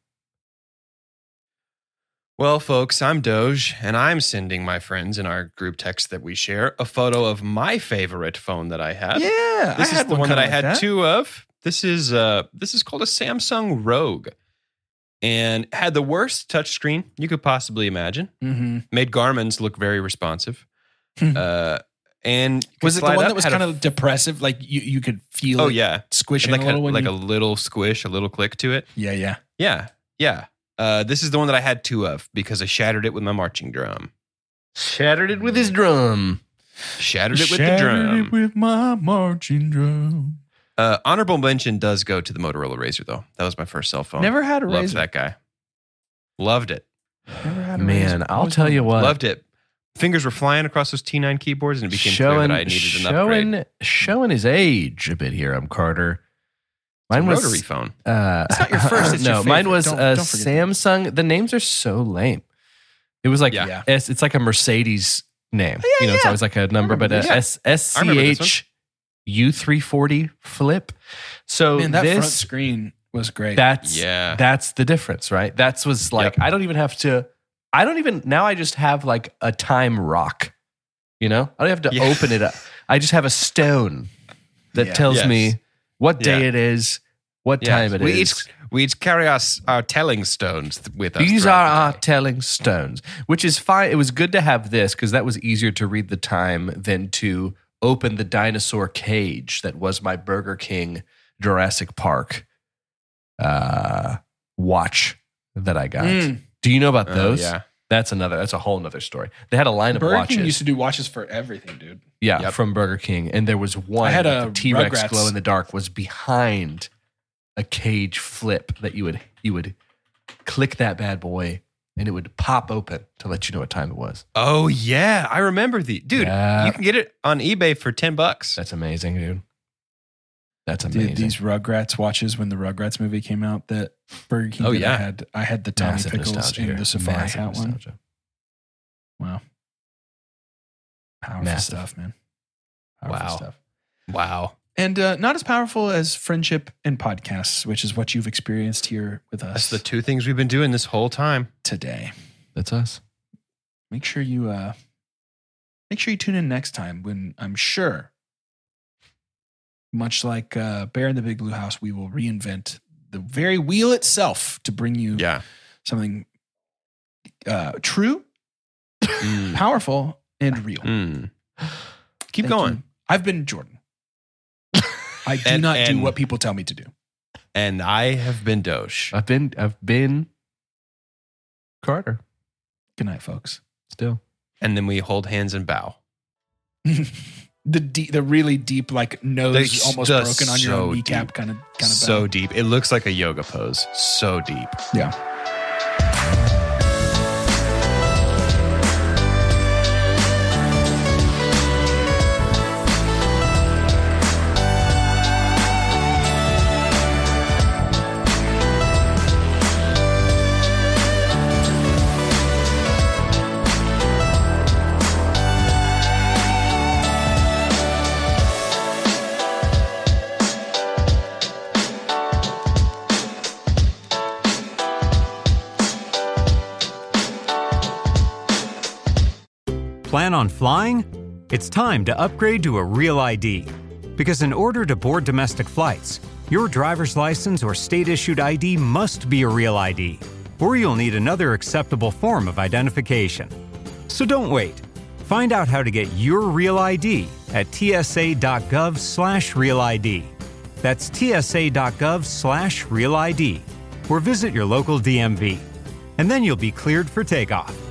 [SPEAKER 2] Well, folks, I'm Doge, and I'm sending my friends in our group text that we share a photo of my favorite phone that I had.
[SPEAKER 1] Yeah.
[SPEAKER 2] This
[SPEAKER 1] I
[SPEAKER 2] is
[SPEAKER 1] had
[SPEAKER 2] the one that
[SPEAKER 1] kinda
[SPEAKER 2] I
[SPEAKER 1] like
[SPEAKER 2] had
[SPEAKER 1] that.
[SPEAKER 2] two of. This is uh this is called a Samsung Rogue, and had the worst touchscreen you could possibly imagine.
[SPEAKER 1] Mhm.
[SPEAKER 2] Made Garmin's look very responsive.
[SPEAKER 1] Hmm.
[SPEAKER 2] uh, and could
[SPEAKER 1] Was it the
[SPEAKER 2] slide
[SPEAKER 1] one
[SPEAKER 2] up,
[SPEAKER 1] that was
[SPEAKER 2] had a-
[SPEAKER 1] kind of depressive? Like you, you could feel
[SPEAKER 2] Oh
[SPEAKER 1] it
[SPEAKER 2] yeah,
[SPEAKER 1] squishing
[SPEAKER 2] like
[SPEAKER 1] a little
[SPEAKER 2] a,
[SPEAKER 1] when
[SPEAKER 2] like
[SPEAKER 1] you,
[SPEAKER 2] a little squish, a little click to it.
[SPEAKER 1] yeah, yeah.
[SPEAKER 2] Yeah, yeah. Uh, this is the one that I had two of because I shattered it with my marching drum.
[SPEAKER 3] Shattered it with his drum.
[SPEAKER 2] Shattered it with the
[SPEAKER 1] Shattered
[SPEAKER 2] drum.
[SPEAKER 1] it with my marching drum.
[SPEAKER 2] Uh, honorable mention does go to the Motorola Razr, though. That was my first cell phone.
[SPEAKER 1] Never had a
[SPEAKER 2] Loved
[SPEAKER 1] razor.
[SPEAKER 2] that guy. Loved it.
[SPEAKER 1] Never had a
[SPEAKER 3] Man,
[SPEAKER 1] razor.
[SPEAKER 3] I'll
[SPEAKER 1] Always
[SPEAKER 3] tell you
[SPEAKER 1] wanted.
[SPEAKER 3] what.
[SPEAKER 2] Loved it. Fingers were flying across those T nine keyboards, and it became clear that I needed an
[SPEAKER 3] showing,
[SPEAKER 2] upgrade.
[SPEAKER 3] showing his age a bit here. I'm Carter. Mine
[SPEAKER 2] It's a
[SPEAKER 3] was
[SPEAKER 2] rotary phone.
[SPEAKER 3] Uh,
[SPEAKER 1] It's not your first, it's
[SPEAKER 3] no,
[SPEAKER 1] your
[SPEAKER 3] mine
[SPEAKER 1] favorite.
[SPEAKER 3] was
[SPEAKER 1] Don't-
[SPEAKER 3] a
[SPEAKER 1] don't forget that.
[SPEAKER 3] Samsung. The names are so lame. It was like
[SPEAKER 2] Yeah.
[SPEAKER 1] Yeah.
[SPEAKER 3] S, it's like a Mercedes name.
[SPEAKER 1] Yeah,
[SPEAKER 3] you know, it's
[SPEAKER 1] yeah.
[SPEAKER 3] always like a number, but
[SPEAKER 2] remember
[SPEAKER 3] a
[SPEAKER 2] this.
[SPEAKER 3] S
[SPEAKER 2] I remember this one.
[SPEAKER 3] SCH U three forty flip. So
[SPEAKER 1] Man, that front
[SPEAKER 3] this
[SPEAKER 1] screen was great.
[SPEAKER 3] that's
[SPEAKER 2] Yeah.
[SPEAKER 3] that's the difference, right? That's was like
[SPEAKER 2] Yep.
[SPEAKER 3] I don't even have to. I don't even now. I just have like a time rock. You know, I don't have to
[SPEAKER 2] Yeah.
[SPEAKER 3] open it up. I just have a stone that
[SPEAKER 1] Yeah.
[SPEAKER 3] tells
[SPEAKER 2] Yes.
[SPEAKER 3] me what day
[SPEAKER 2] Yeah.
[SPEAKER 3] it is, what
[SPEAKER 2] Yeah.
[SPEAKER 3] time it is.
[SPEAKER 2] we Each, we each carry our, s- our telling stones th- with us.
[SPEAKER 3] These are
[SPEAKER 2] throughout the
[SPEAKER 3] our
[SPEAKER 2] day.
[SPEAKER 3] telling stones, which is fine. It was good to have this because that was easier to read the time than to open the dinosaur cage that was my Burger King Jurassic Park uh, watch that I got.
[SPEAKER 1] Mm.
[SPEAKER 3] Do you know about
[SPEAKER 2] Oh,
[SPEAKER 3] those?
[SPEAKER 2] yeah.
[SPEAKER 3] That's another. That's a whole nother story. They had a line of
[SPEAKER 1] Burger
[SPEAKER 3] watches.
[SPEAKER 1] King used to do watches for everything, dude.
[SPEAKER 3] yeah,
[SPEAKER 2] Yep.
[SPEAKER 3] from Burger King, and there was one.
[SPEAKER 1] I had
[SPEAKER 3] that
[SPEAKER 1] a
[SPEAKER 3] the T Rex
[SPEAKER 1] Rugrats-
[SPEAKER 3] glow in the dark was behind a cage flip that you would you would click that bad boy and it would pop open to let you know what time it was.
[SPEAKER 2] Oh yeah, I remember the dude.
[SPEAKER 3] Yeah.
[SPEAKER 2] You can get it on eBay for ten bucks.
[SPEAKER 3] That's amazing, dude. That's amazing.
[SPEAKER 1] Did these Rugrats watches when the Rugrats movie came out that Burger King
[SPEAKER 2] Oh,
[SPEAKER 1] did,
[SPEAKER 2] yeah.
[SPEAKER 1] I had I had the Tommy
[SPEAKER 3] Massive
[SPEAKER 1] Pickles
[SPEAKER 3] nostalgia
[SPEAKER 1] and
[SPEAKER 3] here.
[SPEAKER 1] the Safari
[SPEAKER 3] Massive
[SPEAKER 1] Hat one.
[SPEAKER 3] nostalgia.
[SPEAKER 1] Wow. Powerful
[SPEAKER 3] Massive.
[SPEAKER 1] stuff, man. Powerful
[SPEAKER 2] Wow.
[SPEAKER 1] stuff.
[SPEAKER 2] Wow.
[SPEAKER 1] And uh, not as powerful as friendship and podcasts, which is what you've experienced here with us
[SPEAKER 2] That's the two things we've been doing this whole time.
[SPEAKER 1] today.
[SPEAKER 3] That's us.
[SPEAKER 1] Make sure you uh, make sure you tune in next time when I'm sure, much like uh, Bear in the Big Blue House, we will reinvent the very wheel itself to bring you
[SPEAKER 2] Yeah.
[SPEAKER 1] something uh, true,
[SPEAKER 2] Mm.
[SPEAKER 1] powerful, and real.
[SPEAKER 2] Mm. Keep
[SPEAKER 1] Thank
[SPEAKER 2] going.
[SPEAKER 1] you. I've been Jordan. I do
[SPEAKER 2] And-
[SPEAKER 1] not do
[SPEAKER 2] and-
[SPEAKER 1] what people tell me to do.
[SPEAKER 2] And I have been Doge.
[SPEAKER 3] I've been I've been Carter
[SPEAKER 1] Good night, folks.
[SPEAKER 3] still.
[SPEAKER 2] And then we hold hands and bow.
[SPEAKER 1] the deep, the really deep, like nose
[SPEAKER 2] They-
[SPEAKER 1] almost
[SPEAKER 2] just
[SPEAKER 1] broken on your
[SPEAKER 2] so
[SPEAKER 1] own kneecap
[SPEAKER 2] deep.
[SPEAKER 1] kind of kind of
[SPEAKER 2] So deep. It looks like a yoga pose. So deep.
[SPEAKER 1] yeah.
[SPEAKER 5] Plan on flying? It's time to upgrade to a Real I D. Because in order to board domestic flights, your driver's license or state-issued I D must be a Real I D, or you'll need another acceptable form of identification. So don't wait. Find out how to get your Real I D at tsa.gov slash Real ID. That's tsa.gov slash Real ID, or visit your local D M V. And then you'll be cleared for takeoff.